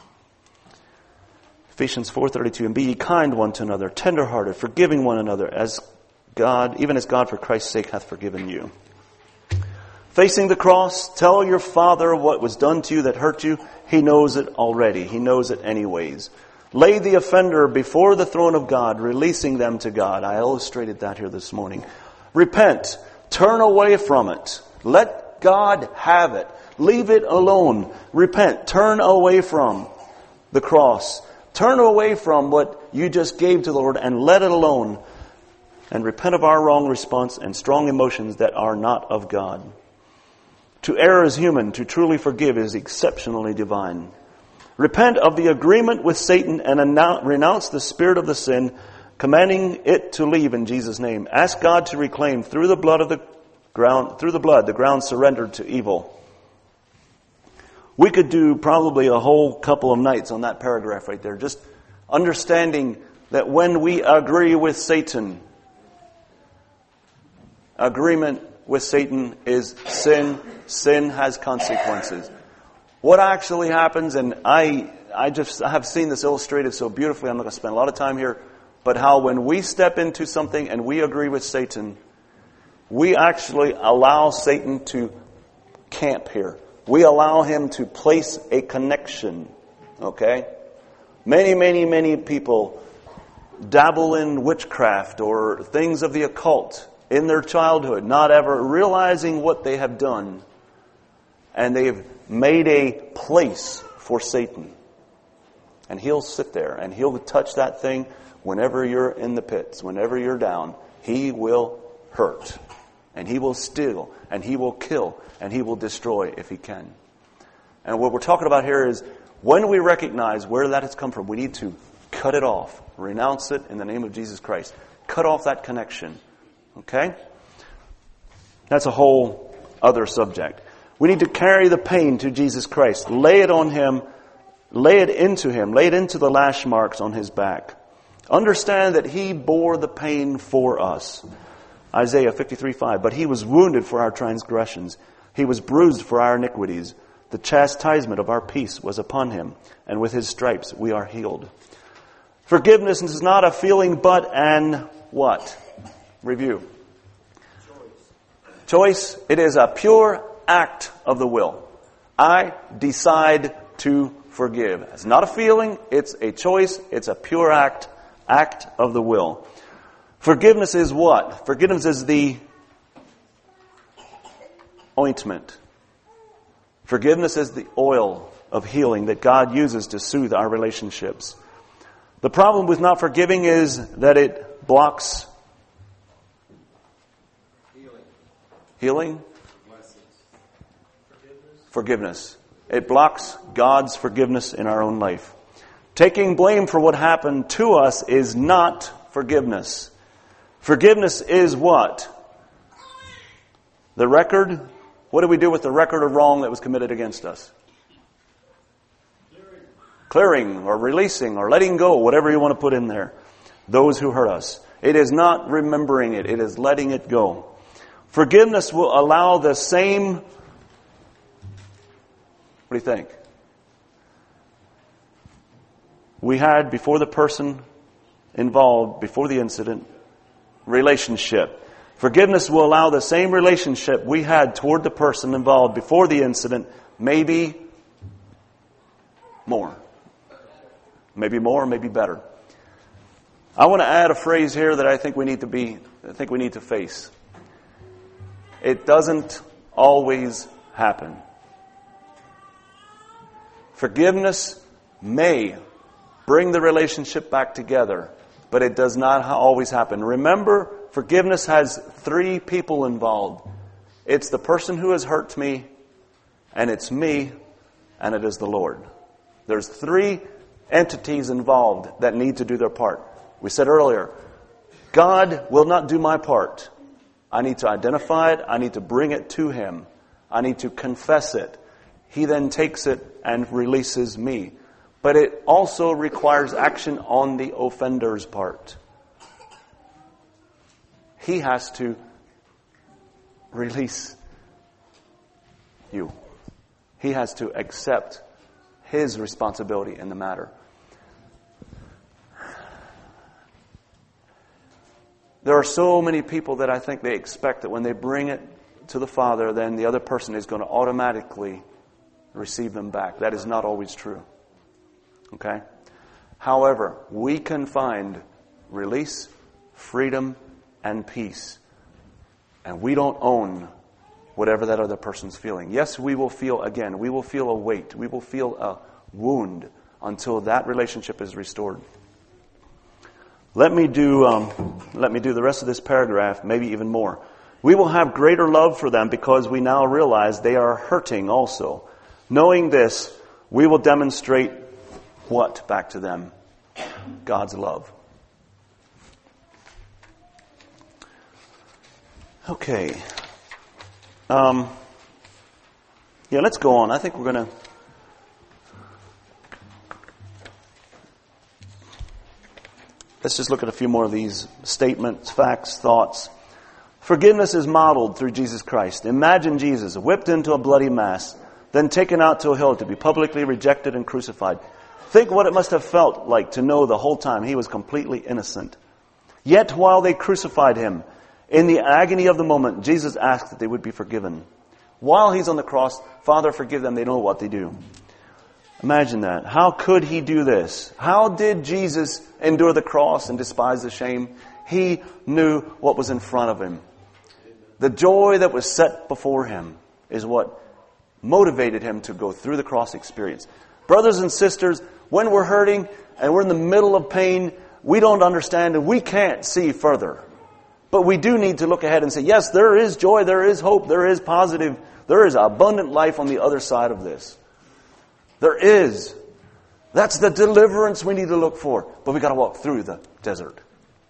Ephesians four thirty-two, and be ye kind one to another, tenderhearted, forgiving one another, as God, even as God for Christ's sake hath forgiven you. Facing the cross, tell your Father what was done to you that hurt you. He knows it already. He knows it anyways. Lay the offender before the throne of God, releasing them to God. I illustrated that here this morning. Repent. Turn away from it. Let God have it. Leave it alone. Repent. Turn away from the cross. Turn away from what you just gave to the Lord and let it alone. And repent of our wrong response and strong emotions that are not of God. To err is human. To truly forgive is exceptionally divine. Repent of the agreement with Satan and announce, renounce the spirit of the sin, commanding it to leave in Jesus' name. Ask God to reclaim through the blood of the ground, through the blood, the ground surrendered to evil. We could do probably a whole couple of nights on that paragraph right there, just understanding that when we agree with Satan, agreement with Satan is sin. Sin has consequences. What actually happens, and I I just I have seen this illustrated so beautifully, I'm not going to spend a lot of time here, but how when we step into something and we agree with Satan, we actually allow Satan to camp here. We allow him to place a connection. Okay? Many, many, many people dabble in witchcraft or things of the occult in their childhood, not ever realizing what they have done. And they've made a place for Satan. And he'll sit there and he'll touch that thing whenever you're in the pits, whenever you're down. He will hurt. And he will steal. And he will kill. And he will destroy if he can. And what we're talking about here is when we recognize where that has come from, we need to cut it off. Renounce it in the name of Jesus Christ. Cut off that connection. Okay? That's a whole other subject. We need to carry the pain to Jesus Christ. Lay it on Him. Lay it into Him. Lay it into the lash marks on His back. Understand that He bore the pain for us. Isaiah fifty-three five. But He was wounded for our transgressions. He was bruised for our iniquities. The chastisement of our peace was upon Him. And with His stripes we are healed. Forgiveness is not a feeling but an what? Review. Choice. Choice. It is a pure act of the will. I decide to forgive. It's not a feeling. It's a choice. It's a pure act. Act of the will. Forgiveness is what? Forgiveness is the ointment. Forgiveness is the oil of healing that God uses to soothe our relationships. The problem with not forgiving is that it blocks healing. Healing? Forgiveness. Forgiveness. It blocks God's forgiveness in our own life. Taking blame for what happened to us is not forgiveness. Forgiveness is what? The record. What do we do with the record of wrong that was committed against us? Clearing. Clearing or releasing or letting go, whatever you want to put in there. Those who hurt us. It is not remembering it. It is letting it go. Forgiveness will allow the same... What do you think? We had, before the person involved, before the incident, relationship. Forgiveness will allow the same relationship we had toward the person involved before the incident, maybe more. Maybe more, maybe better. I want to add a phrase here that I think we need to be, I think we need to face. It doesn't always happen. Forgiveness may bring the relationship back together, but it does not always happen. Remember, forgiveness has three people involved. It's the person who has hurt me, and it's me, and it is the Lord. There's three entities involved that need to do their part. We said earlier, God will not do my part. I need to identify it. I need to bring it to Him. I need to confess it. He then takes it and releases me. But it also requires action on the offender's part. He has to release you. He has to accept his responsibility in the matter. There are so many people that I think they expect that when they bring it to the Father, then the other person is going to automatically receive them back. That is not always true. Okay? However, we can find release, freedom, and peace. And we don't own whatever that other person's feeling. Yes, we will feel, again, we will feel a weight. We will feel a wound until that relationship is restored. Let me do, um, let me do the rest of this paragraph, maybe even more. We will have greater love for them because we now realize they are hurting also. Knowing this, we will demonstrate what back to them? God's love. Okay. Um, yeah, let's go on. I think we're going to... Let's just look at a few more of these statements, facts, thoughts. Forgiveness is modeled through Jesus Christ. Imagine Jesus whipped into a bloody mass, then taken out to a hill to be publicly rejected and crucified. Think what it must have felt like to know the whole time he was completely innocent. Yet while they crucified him, in the agony of the moment, Jesus asked that they would be forgiven. While he's on the cross, Father, forgive them, they don't know what they do. Imagine that. How could he do this? How did Jesus endure the cross and despise the shame? He knew what was in front of him. The joy that was set before him is what motivated him to go through the cross experience. Brothers and sisters, when we're hurting and we're in the middle of pain, we don't understand and we can't see further. But we do need to look ahead and say, yes, there is joy, there is hope, there is positive, there is abundant life on the other side of this. There is. That's the deliverance we need to look for. But we got to walk through the desert.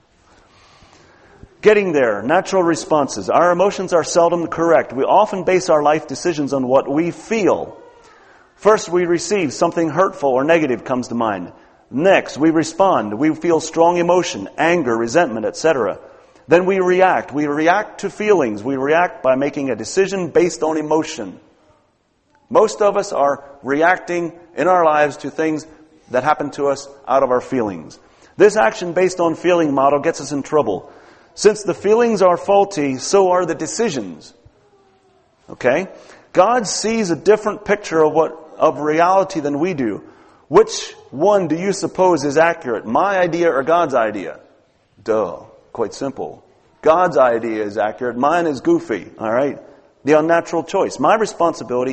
Getting there, natural responses. Our emotions are seldom correct. We often base our life decisions on what we feel. First, we receive something hurtful or negative comes to mind. Next, we respond. We feel strong emotion, anger, resentment, et cetera. Then we react. We react to feelings. We react by making a decision based on emotion. Most of us are reacting in our lives to things that happen to us out of our feelings. This action based on feeling model gets us in trouble. Since the feelings are faulty, so are the decisions. Okay? God sees a different picture of what of reality than we do. Which one do you suppose is accurate? My idea or God's idea? Duh. Quite simple. God's idea is accurate. Mine is goofy. All right? The unnatural choice. My responsibility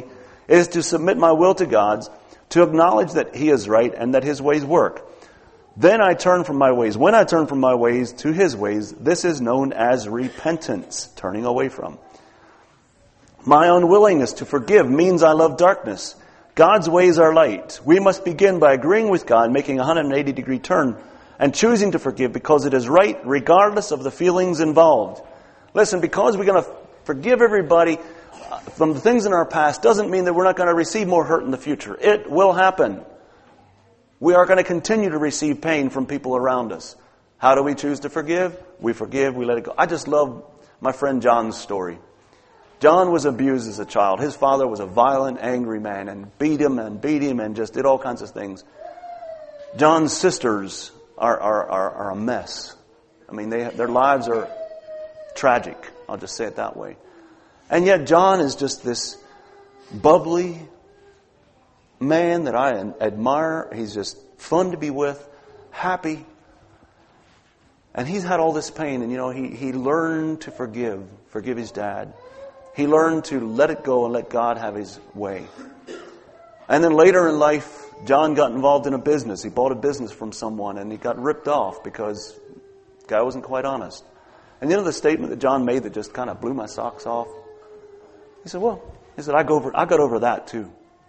It is to submit my will to God's, to acknowledge that He is right and that His ways work. Then I turn from my ways. When I turn from my ways to His ways, this is known as repentance, turning away from. My unwillingness to forgive means I love darkness. God's ways are light. We must begin by agreeing with God, making a one hundred eighty degree turn, and choosing to forgive because it is right regardless of the feelings involved. Listen, because we're going to forgive everybody from the things in our past doesn't mean that we're not going to receive more hurt in the future. It will happen. We are going to continue to receive pain from people around us. How do we choose to forgive? We forgive, we let it go. I just love my friend John's story. John was abused as a child. His father was a violent, angry man and beat him and beat him and just did all kinds of things. John's sisters are, are, are, are a mess. I mean, they, their lives are tragic. I'll just say it that way. And yet John is just this bubbly man that I admire. He's just fun to be with, happy. And he's had all this pain. And, you know, he, he learned to forgive, forgive his dad. He learned to let it go and let God have His way. And then later in life, John got involved in a business. He bought a business from someone and he got ripped off because the guy wasn't quite honest. And you know the statement that John made that just kind of blew my socks off? He said, well, he said, I, go over, I got over that too.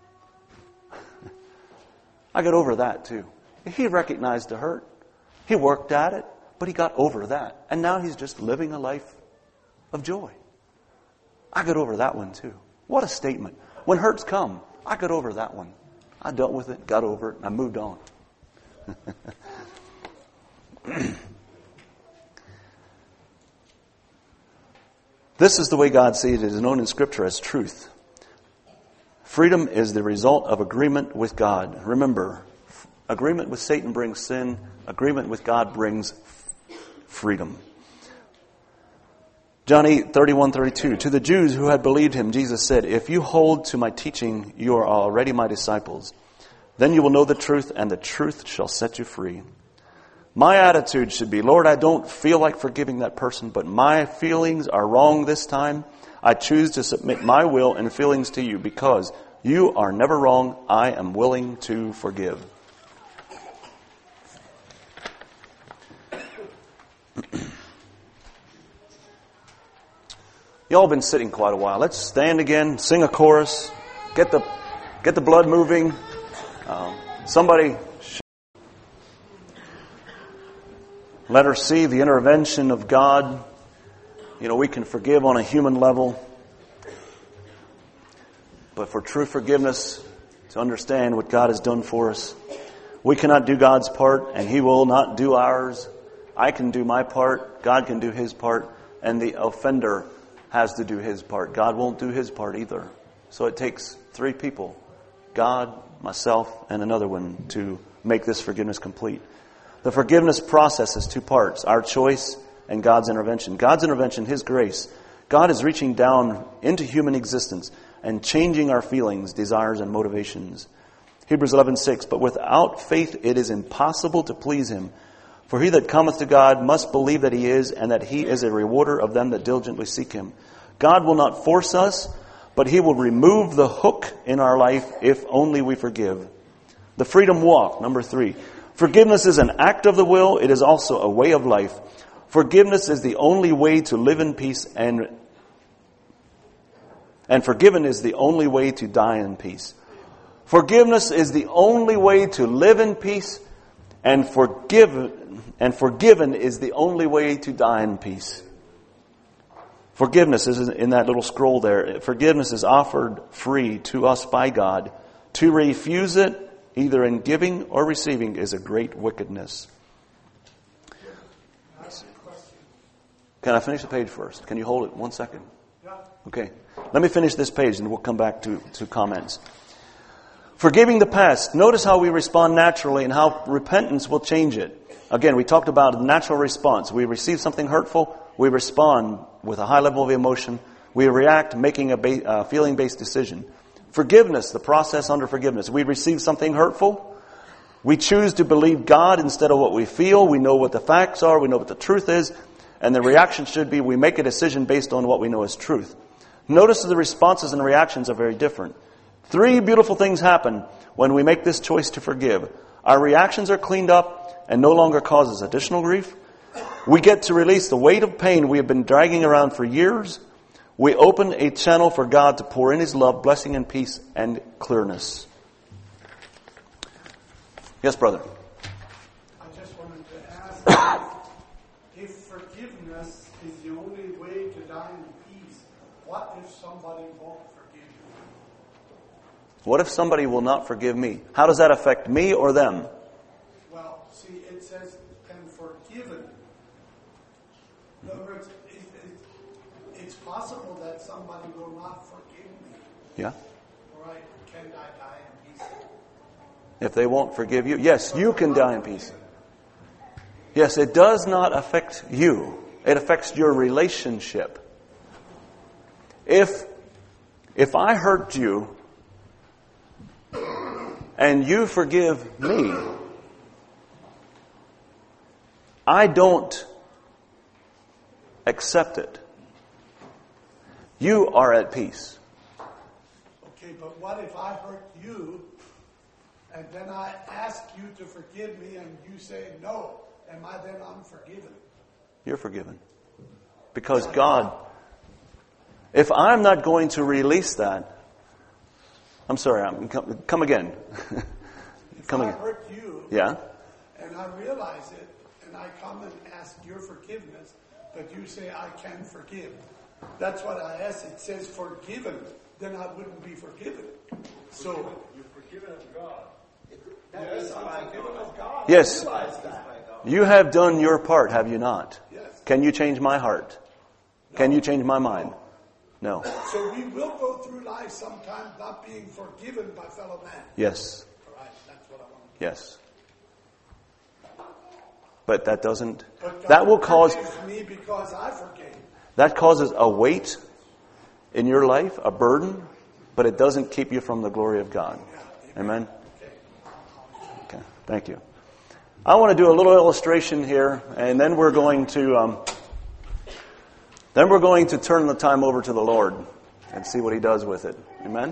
I got over that too. He recognized the hurt. He worked at it, but he got over that. And now he's just living a life of joy. I got over that one too. What a statement. When hurts come, I got over that one. I dealt with it, got over it, and I moved on. This is the way God sees it. It is known in Scripture as truth. Freedom is the result of agreement with God. Remember, agreement with Satan brings sin. Agreement with God brings freedom. John eight, thirty-one, thirty-two. To the Jews who had believed Him, Jesus said, if you hold to my teaching, you are already my disciples. Then you will know the truth, and the truth shall set you free. My attitude should be, Lord, I don't feel like forgiving that person, but my feelings are wrong this time. I choose to submit my will and feelings to you because you are never wrong. I am willing to forgive. Y'all been sitting quite a while. Let's stand again, sing a chorus, get the get the blood moving. Um, somebody let her see the intervention of God. You know, we can forgive on a human level. But for true forgiveness, to understand what God has done for us, we cannot do God's part and He will not do ours. I can do my part, God can do His part, and the offender has to do his part. God won't do His part either. So it takes three people, God, myself, and another one, to make this forgiveness complete. The forgiveness process has two parts, our choice and God's intervention. God's intervention, His grace. God is reaching down into human existence and changing our feelings, desires, and motivations. Hebrews eleven six, but without faith it is impossible to please Him. For he that cometh to God must believe that He is, and that He is a rewarder of them that diligently seek Him. God will not force us, but He will remove the hook in our life if only we forgive. The freedom walk, number three. Forgiveness is an act of the will. It is also a way of life. Forgiveness is the only way to live in peace, and, and forgiven is the only way to die in peace. Forgiveness is the only way to live in peace, and forgive, and forgiven is the only way to die in peace. Forgiveness is in that little scroll there. Forgiveness is offered free to us by God. To refuse it, either in giving or receiving, is a great wickedness. Can I finish the page first? Can you hold it one second? Okay. Let me finish this page and we'll come back to, to comments. Forgiving the past. Notice how we respond naturally and how repentance will change it. Again, we talked about a natural response. We receive something hurtful, we respond with a high level of emotion. We react making a ba- uh, feeling-based decision. Forgiveness, the process under forgiveness. We receive something hurtful. We choose to believe God instead of what we feel. We know what the facts are. We know what the truth is. And the reaction should be we make a decision based on what we know is truth. Notice that the responses and reactions are very different. Three beautiful things happen when we make this choice to forgive. Our reactions are cleaned up and no longer causes additional grief. We get to release the weight of pain we have been dragging around for years. We open a channel for God to pour in His love, blessing, and peace and clearness. Yes, brother. I just wanted to ask, if forgiveness is the only way to die in peace, what if somebody won't forgive you? What if somebody will not forgive me? How does that affect me or them? Well, see, it says, and forgiven. In other words, it, it, it's possible that somebody will not forgive me. Yeah. All right, can I die in peace? If they won't forgive you, yes, you can die in peace. Yes, it does not affect you. It affects your relationship. If, if I hurt you and you forgive me, I don't accept it. You are at peace. Okay, but what if I hurt you and then I ask you to forgive me and you say no? Am I then unforgiven? You're forgiven. Because God, if I'm not going to release that, I'm sorry, I'm, come, come again. If come I again. hurt you, Yeah? and I realize it, and I come and ask your forgiveness, but you say I can forgive. That's what I asked. It says forgiven. Then I wouldn't be forgiven. So you're forgiven of God. Yes, I'm forgiven of God. Yes. I realize that. You have done your part, have you not? Yes. Can you change my heart? No. Can you change my mind? No. So we will go through life sometimes not being forgiven by fellow man. Yes. All right, that's what I want. Yes. But that doesn't, But God that will cause, forgives me because I forgave. that causes a weight in your life, a burden, but it doesn't keep you from the glory of God. Yeah, Amen? Okay. Okay, thank you. I want to do a little illustration here, and then we're going to, um, then we're going to turn the time over to the Lord and see what He does with it. Amen?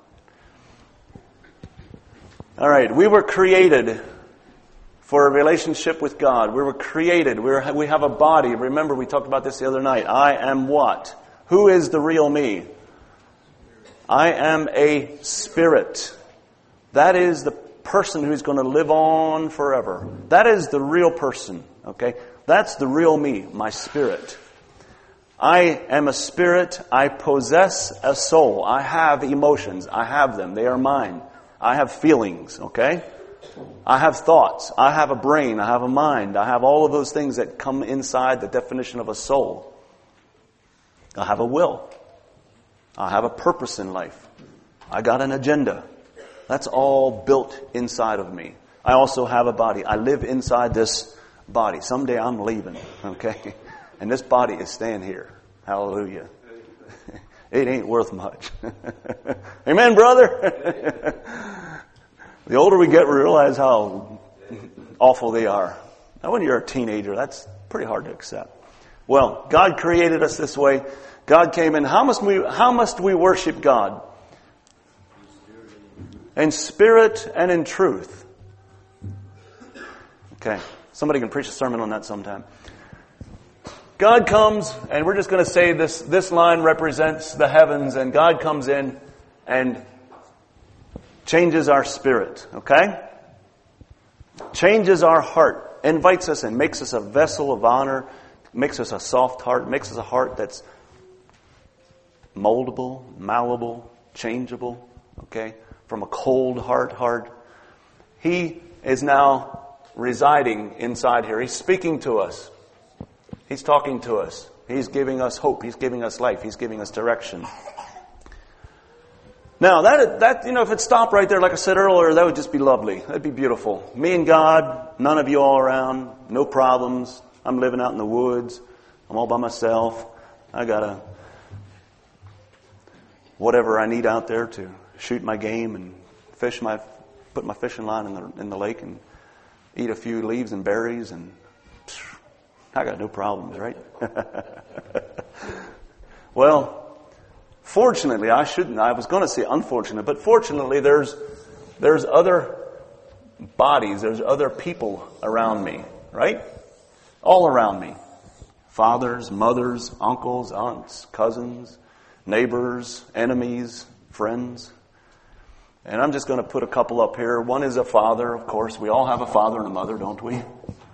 All right, we were created for a relationship with God. We were created. We, were, we have a body. Remember, we talked about this the other night. I am what? Who is the real me? I am a spirit. That is the person who's going to live on forever. That is the real person. Okay? That's the real me, my spirit. I am a spirit. I possess a soul. I have emotions. I have them. They are mine. I have feelings. Okay? I have thoughts. I have a brain. I have a mind. I have all of those things that come inside the definition of a soul. I have a will. I have a purpose in life. I got an agenda. That's all built inside of me. I also have a body. I live inside this body. Someday I'm leaving, okay? And this body is staying here. Hallelujah. It ain't worth much. Amen, brother? The older we get, we realize how awful they are. Now, when you're a teenager, that's pretty hard to accept. Well, God created us this way. God came in. How must we, how must we worship God? In spirit and in truth. Okay. Somebody can preach a sermon on that sometime. God comes, and we're just going to say this, this line represents the heavens, and God comes in and changes our spirit. Okay? Changes our heart. Invites us and makes us a vessel of honor. Makes us a soft heart. Makes us a heart that's moldable, malleable, changeable. Okay? From a cold heart, hard. He is now residing inside here. He's speaking to us. He's talking to us. He's giving us hope. He's giving us life. He's giving us direction. Now, that, that you know, if it stopped right there, like I said earlier, that would just be lovely. That'd be beautiful. Me and God, none of you all around, no problems. I'm living out in the woods. I'm all by myself. I got a whatever I need out there to shoot my game and fish my, put my fishing line in the in the lake and eat a few leaves and berries, and phew, I got no problems, right? Well, fortunately, I shouldn't, I was going to say unfortunate, but fortunately there's, there's other bodies, there's other people around me, right? All around me. Fathers, mothers, uncles, aunts, cousins, neighbors, enemies, friends. And I'm just going to put a couple up here. One is a father, of course. We all have a father and a mother, don't we?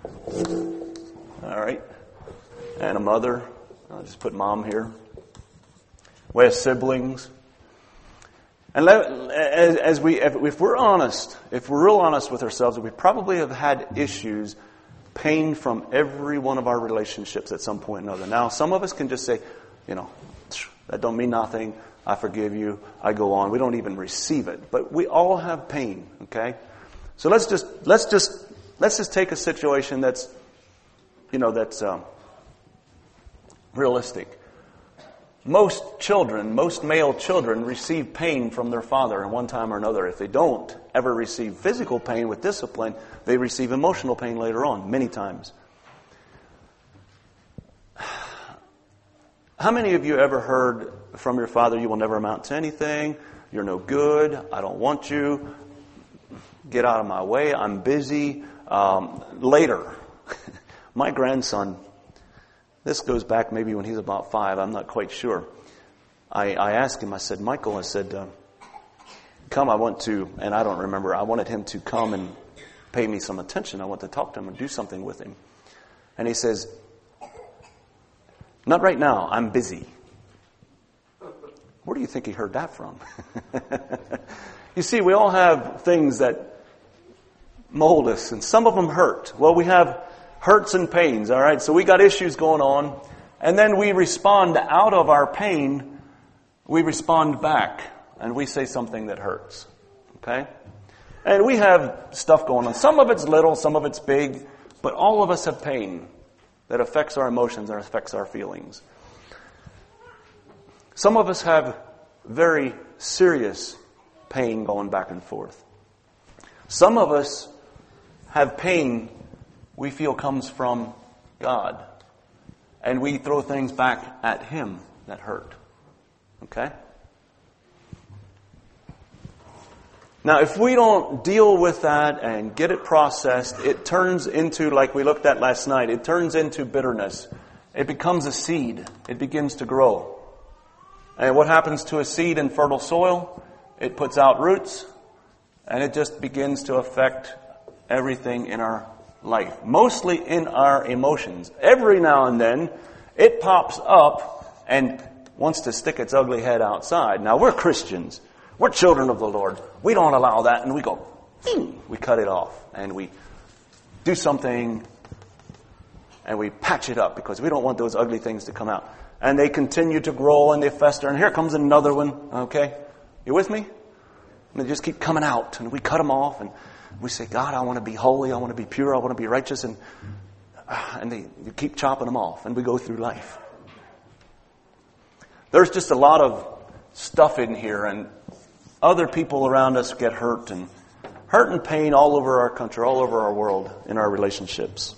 All right. And a mother. I'll just put mom here. We have siblings. And let, as, as we, if, if we're honest, if we're real honest with ourselves, we probably have had issues, pain from every one of our relationships at some point or another. Now, some of us can just say, you know, that don't mean nothing. I forgive you. I go on. We don't even receive it. But we all have pain, okay? So let's just, let's just, let's just take a situation that's, you know, that's um, realistic. Most children, most male children receive pain from their father at one time or another. If they don't ever receive physical pain with discipline, they receive emotional pain later on, many times. How many of you ever heard from your father, you will never amount to anything, you're no good, I don't want you, get out of my way, I'm busy. Um, later, my grandson, this goes back maybe when he's about five, I'm not quite sure. I, I asked him, I said, Michael, I said, uh, come, I want to, and I don't remember, I wanted him to come and pay me some attention. I want to talk to him and do something with him. And he says, not right now, I'm busy. Where do you think he heard that from? You see, we all have things that mold us, and some of them hurt. Well, we have hurts and pains, all right? So we got issues going on, and then we respond out of our pain, we respond back, and we say something that hurts, okay? And we have stuff going on. Some of it's little, some of it's big, but all of us have pain that affects our emotions and affects our feelings. Some of us have very serious pain going back and forth. Some of us have pain we feel comes from God. And we throw things back at Him that hurt. Okay? Now, if we don't deal with that and get it processed, it turns into, like we looked at last night, it turns into bitterness. It becomes a seed. It begins to grow. And what happens to a seed in fertile soil? It puts out roots, and it just begins to affect everything in our life. Mostly in our emotions. Every now and then, it pops up and wants to stick its ugly head outside. Now, we're Christians. We're children of the Lord. We don't allow that, and we go, we cut it off, and we do something, and we patch it up because we don't want those ugly things to come out. And they continue to grow, and they fester, and here comes another one, okay? You with me? And they just keep coming out, and we cut them off, and we say, God, I want to be holy, I want to be pure, I want to be righteous, and and they you keep chopping them off, and we go through life. There's just a lot of stuff in here, and other people around us get hurt, and hurt and pain all over our country, all over our world, in our relationships.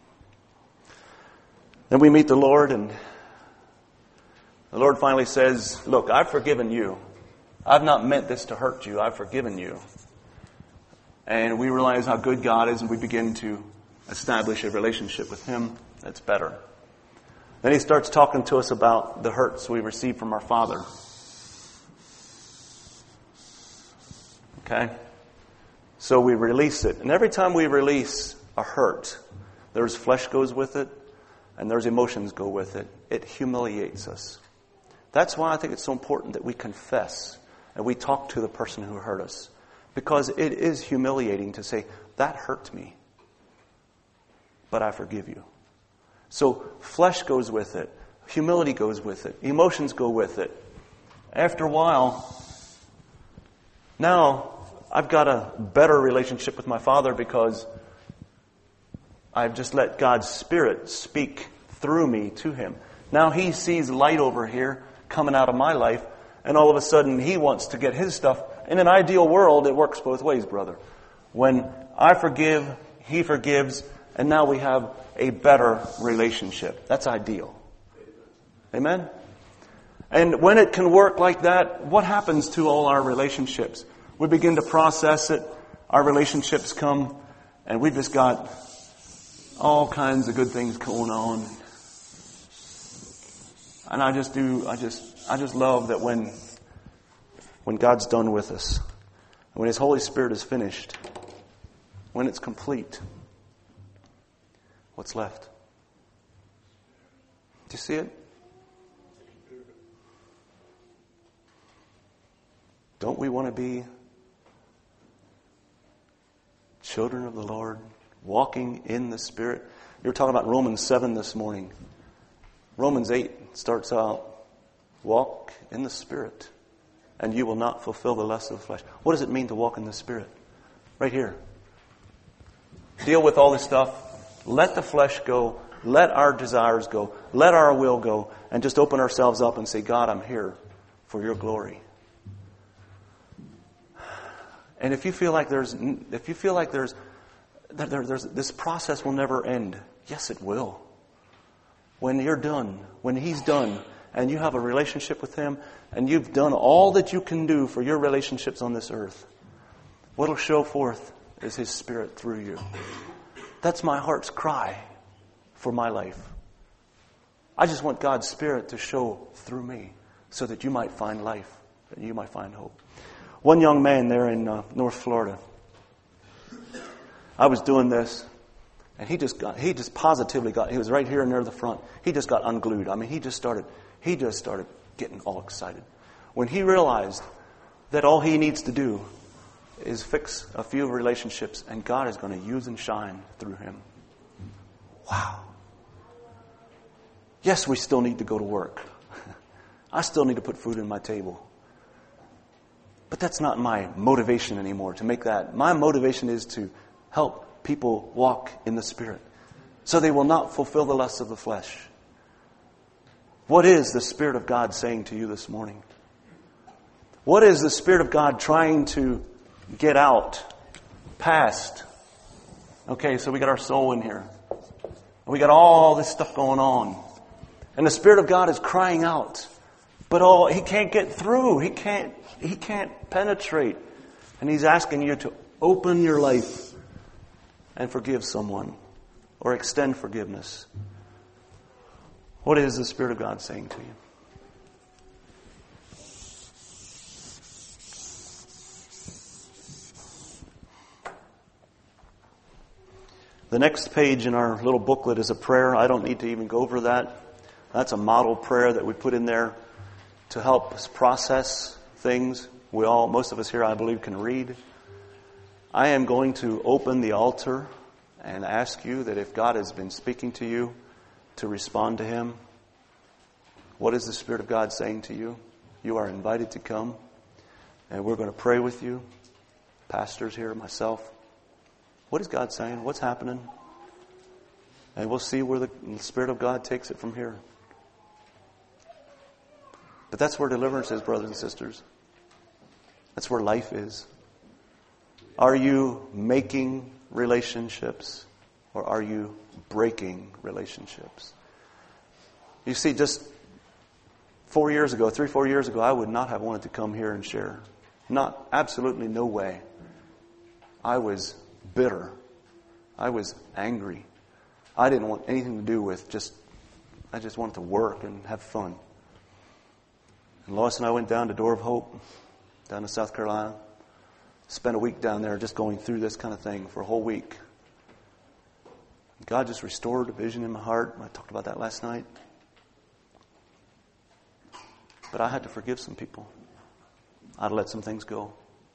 Then we meet the Lord, and the Lord finally says, look, I've forgiven you. I've not meant this to hurt you. I've forgiven you. And we realize how good God is, and we begin to establish a relationship with Him that's better. Then He starts talking to us about the hurts we receive from our Father. Okay? So we release it. And every time we release a hurt, there's flesh goes with it, and there's emotions go with it. It humiliates us. That's why I think it's so important that we confess and we talk to the person who hurt us. Because it is humiliating to say, that hurt me, but I forgive you. So flesh goes with it. Humility goes with it. Emotions go with it. After a while, now I've got a better relationship with my Father because I've just let God's Spirit speak through me to Him. Now He sees light over here coming out of my life, and all of a sudden He wants to get His stuff. In an ideal world, it works both ways, brother. When I forgive, He forgives, and now we have a better relationship. That's ideal. Amen? And when it can work like that, what happens to all our relationships? We begin to process it. Our relationships come, and we've just got all kinds of good things going on. And I just do, I just, I just love that when, when God's done with us, when His Holy Spirit is finished, when it's complete, what's left? Do you see it? Don't we want to be children of the Lord, walking in the Spirit? You were talking about Romans seven this morning. Romans eight starts out, walk in the Spirit, and you will not fulfill the lust of the flesh. What does it mean to walk in the Spirit? Right here. Deal with all this stuff. Let the flesh go. Let our desires go. Let our will go. And just open ourselves up and say, God, I'm here for your glory. And if you feel like there's, if you feel like there's, that there, there's, this process will never end. Yes, it will. When you're done, when He's done, and you have a relationship with Him, and you've done all that you can do for your relationships on this earth, what'll show forth is His Spirit through you. That's my heart's cry for my life. I just want God's Spirit to show through me so that you might find life, that you might find hope. One young man there in uh, North Florida, I was doing this, and he just got, he just positively got, he was right here near the front. He just got unglued. I mean, he just started, he just started getting all excited. When he realized that all he needs to do is fix a few relationships, and God is going to use and shine through him. Wow. Yes, we still need to go to work. I still need to put food on my table. But that's not my motivation anymore, to make that. My motivation is to help people walk in the Spirit so they will not fulfill the lusts of the flesh. What is the Spirit of God saying to you this morning? What is the Spirit of God trying to get out, past? Okay, so we got our soul in here. We got all this stuff going on. And the Spirit of God is crying out. But oh, He can't get through. He can't, He can't penetrate. And He's asking you to open your life and forgive someone or extend forgiveness. What is the Spirit of God saying to you? The next page in our little booklet is a prayer. I don't need to even go over that. That's a model prayer that we put in there to help us process things. We all, most of us here, I believe, can read. I am going to open the altar and ask you that if God has been speaking to you, to respond to Him. What is the Spirit of God saying to you? You are invited to come, and we're going to pray with you. Pastors here, myself. What is God saying? What's happening? And we'll see where the Spirit of God takes it from here. But that's where deliverance is, brothers and sisters. That's where life is. Are you making relationships, or are you breaking relationships? You see, just four years ago, three, four years ago, I would not have wanted to come here and share. Not, absolutely no way. I was bitter. I was angry. I didn't want anything to do with just, I just wanted to work and have fun. And Lois and I went down to Door of Hope, down to South Carolina. Spent a week down there just going through this kind of thing for a whole week. God just restored a vision in my heart. I talked about that last night. But I had to forgive some people. I had to let some things go.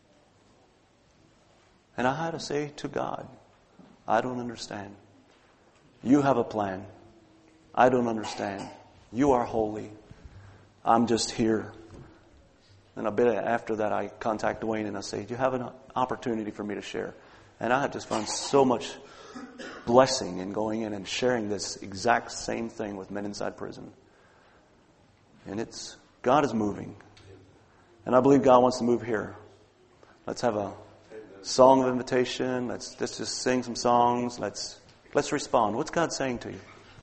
And I had to say to God, I don't understand. You have a plan. I don't understand. You are holy. I'm just here. And a bit after that, I contact Dwayne and I say, do you have an opportunity for me to share? And I have just found so much blessing in going in and sharing this exact same thing with men inside prison. And it's, God is moving. And I believe God wants to move here. Let's have a song of invitation. Let's, let's just sing some songs. Let's, let's respond. What's God saying to you?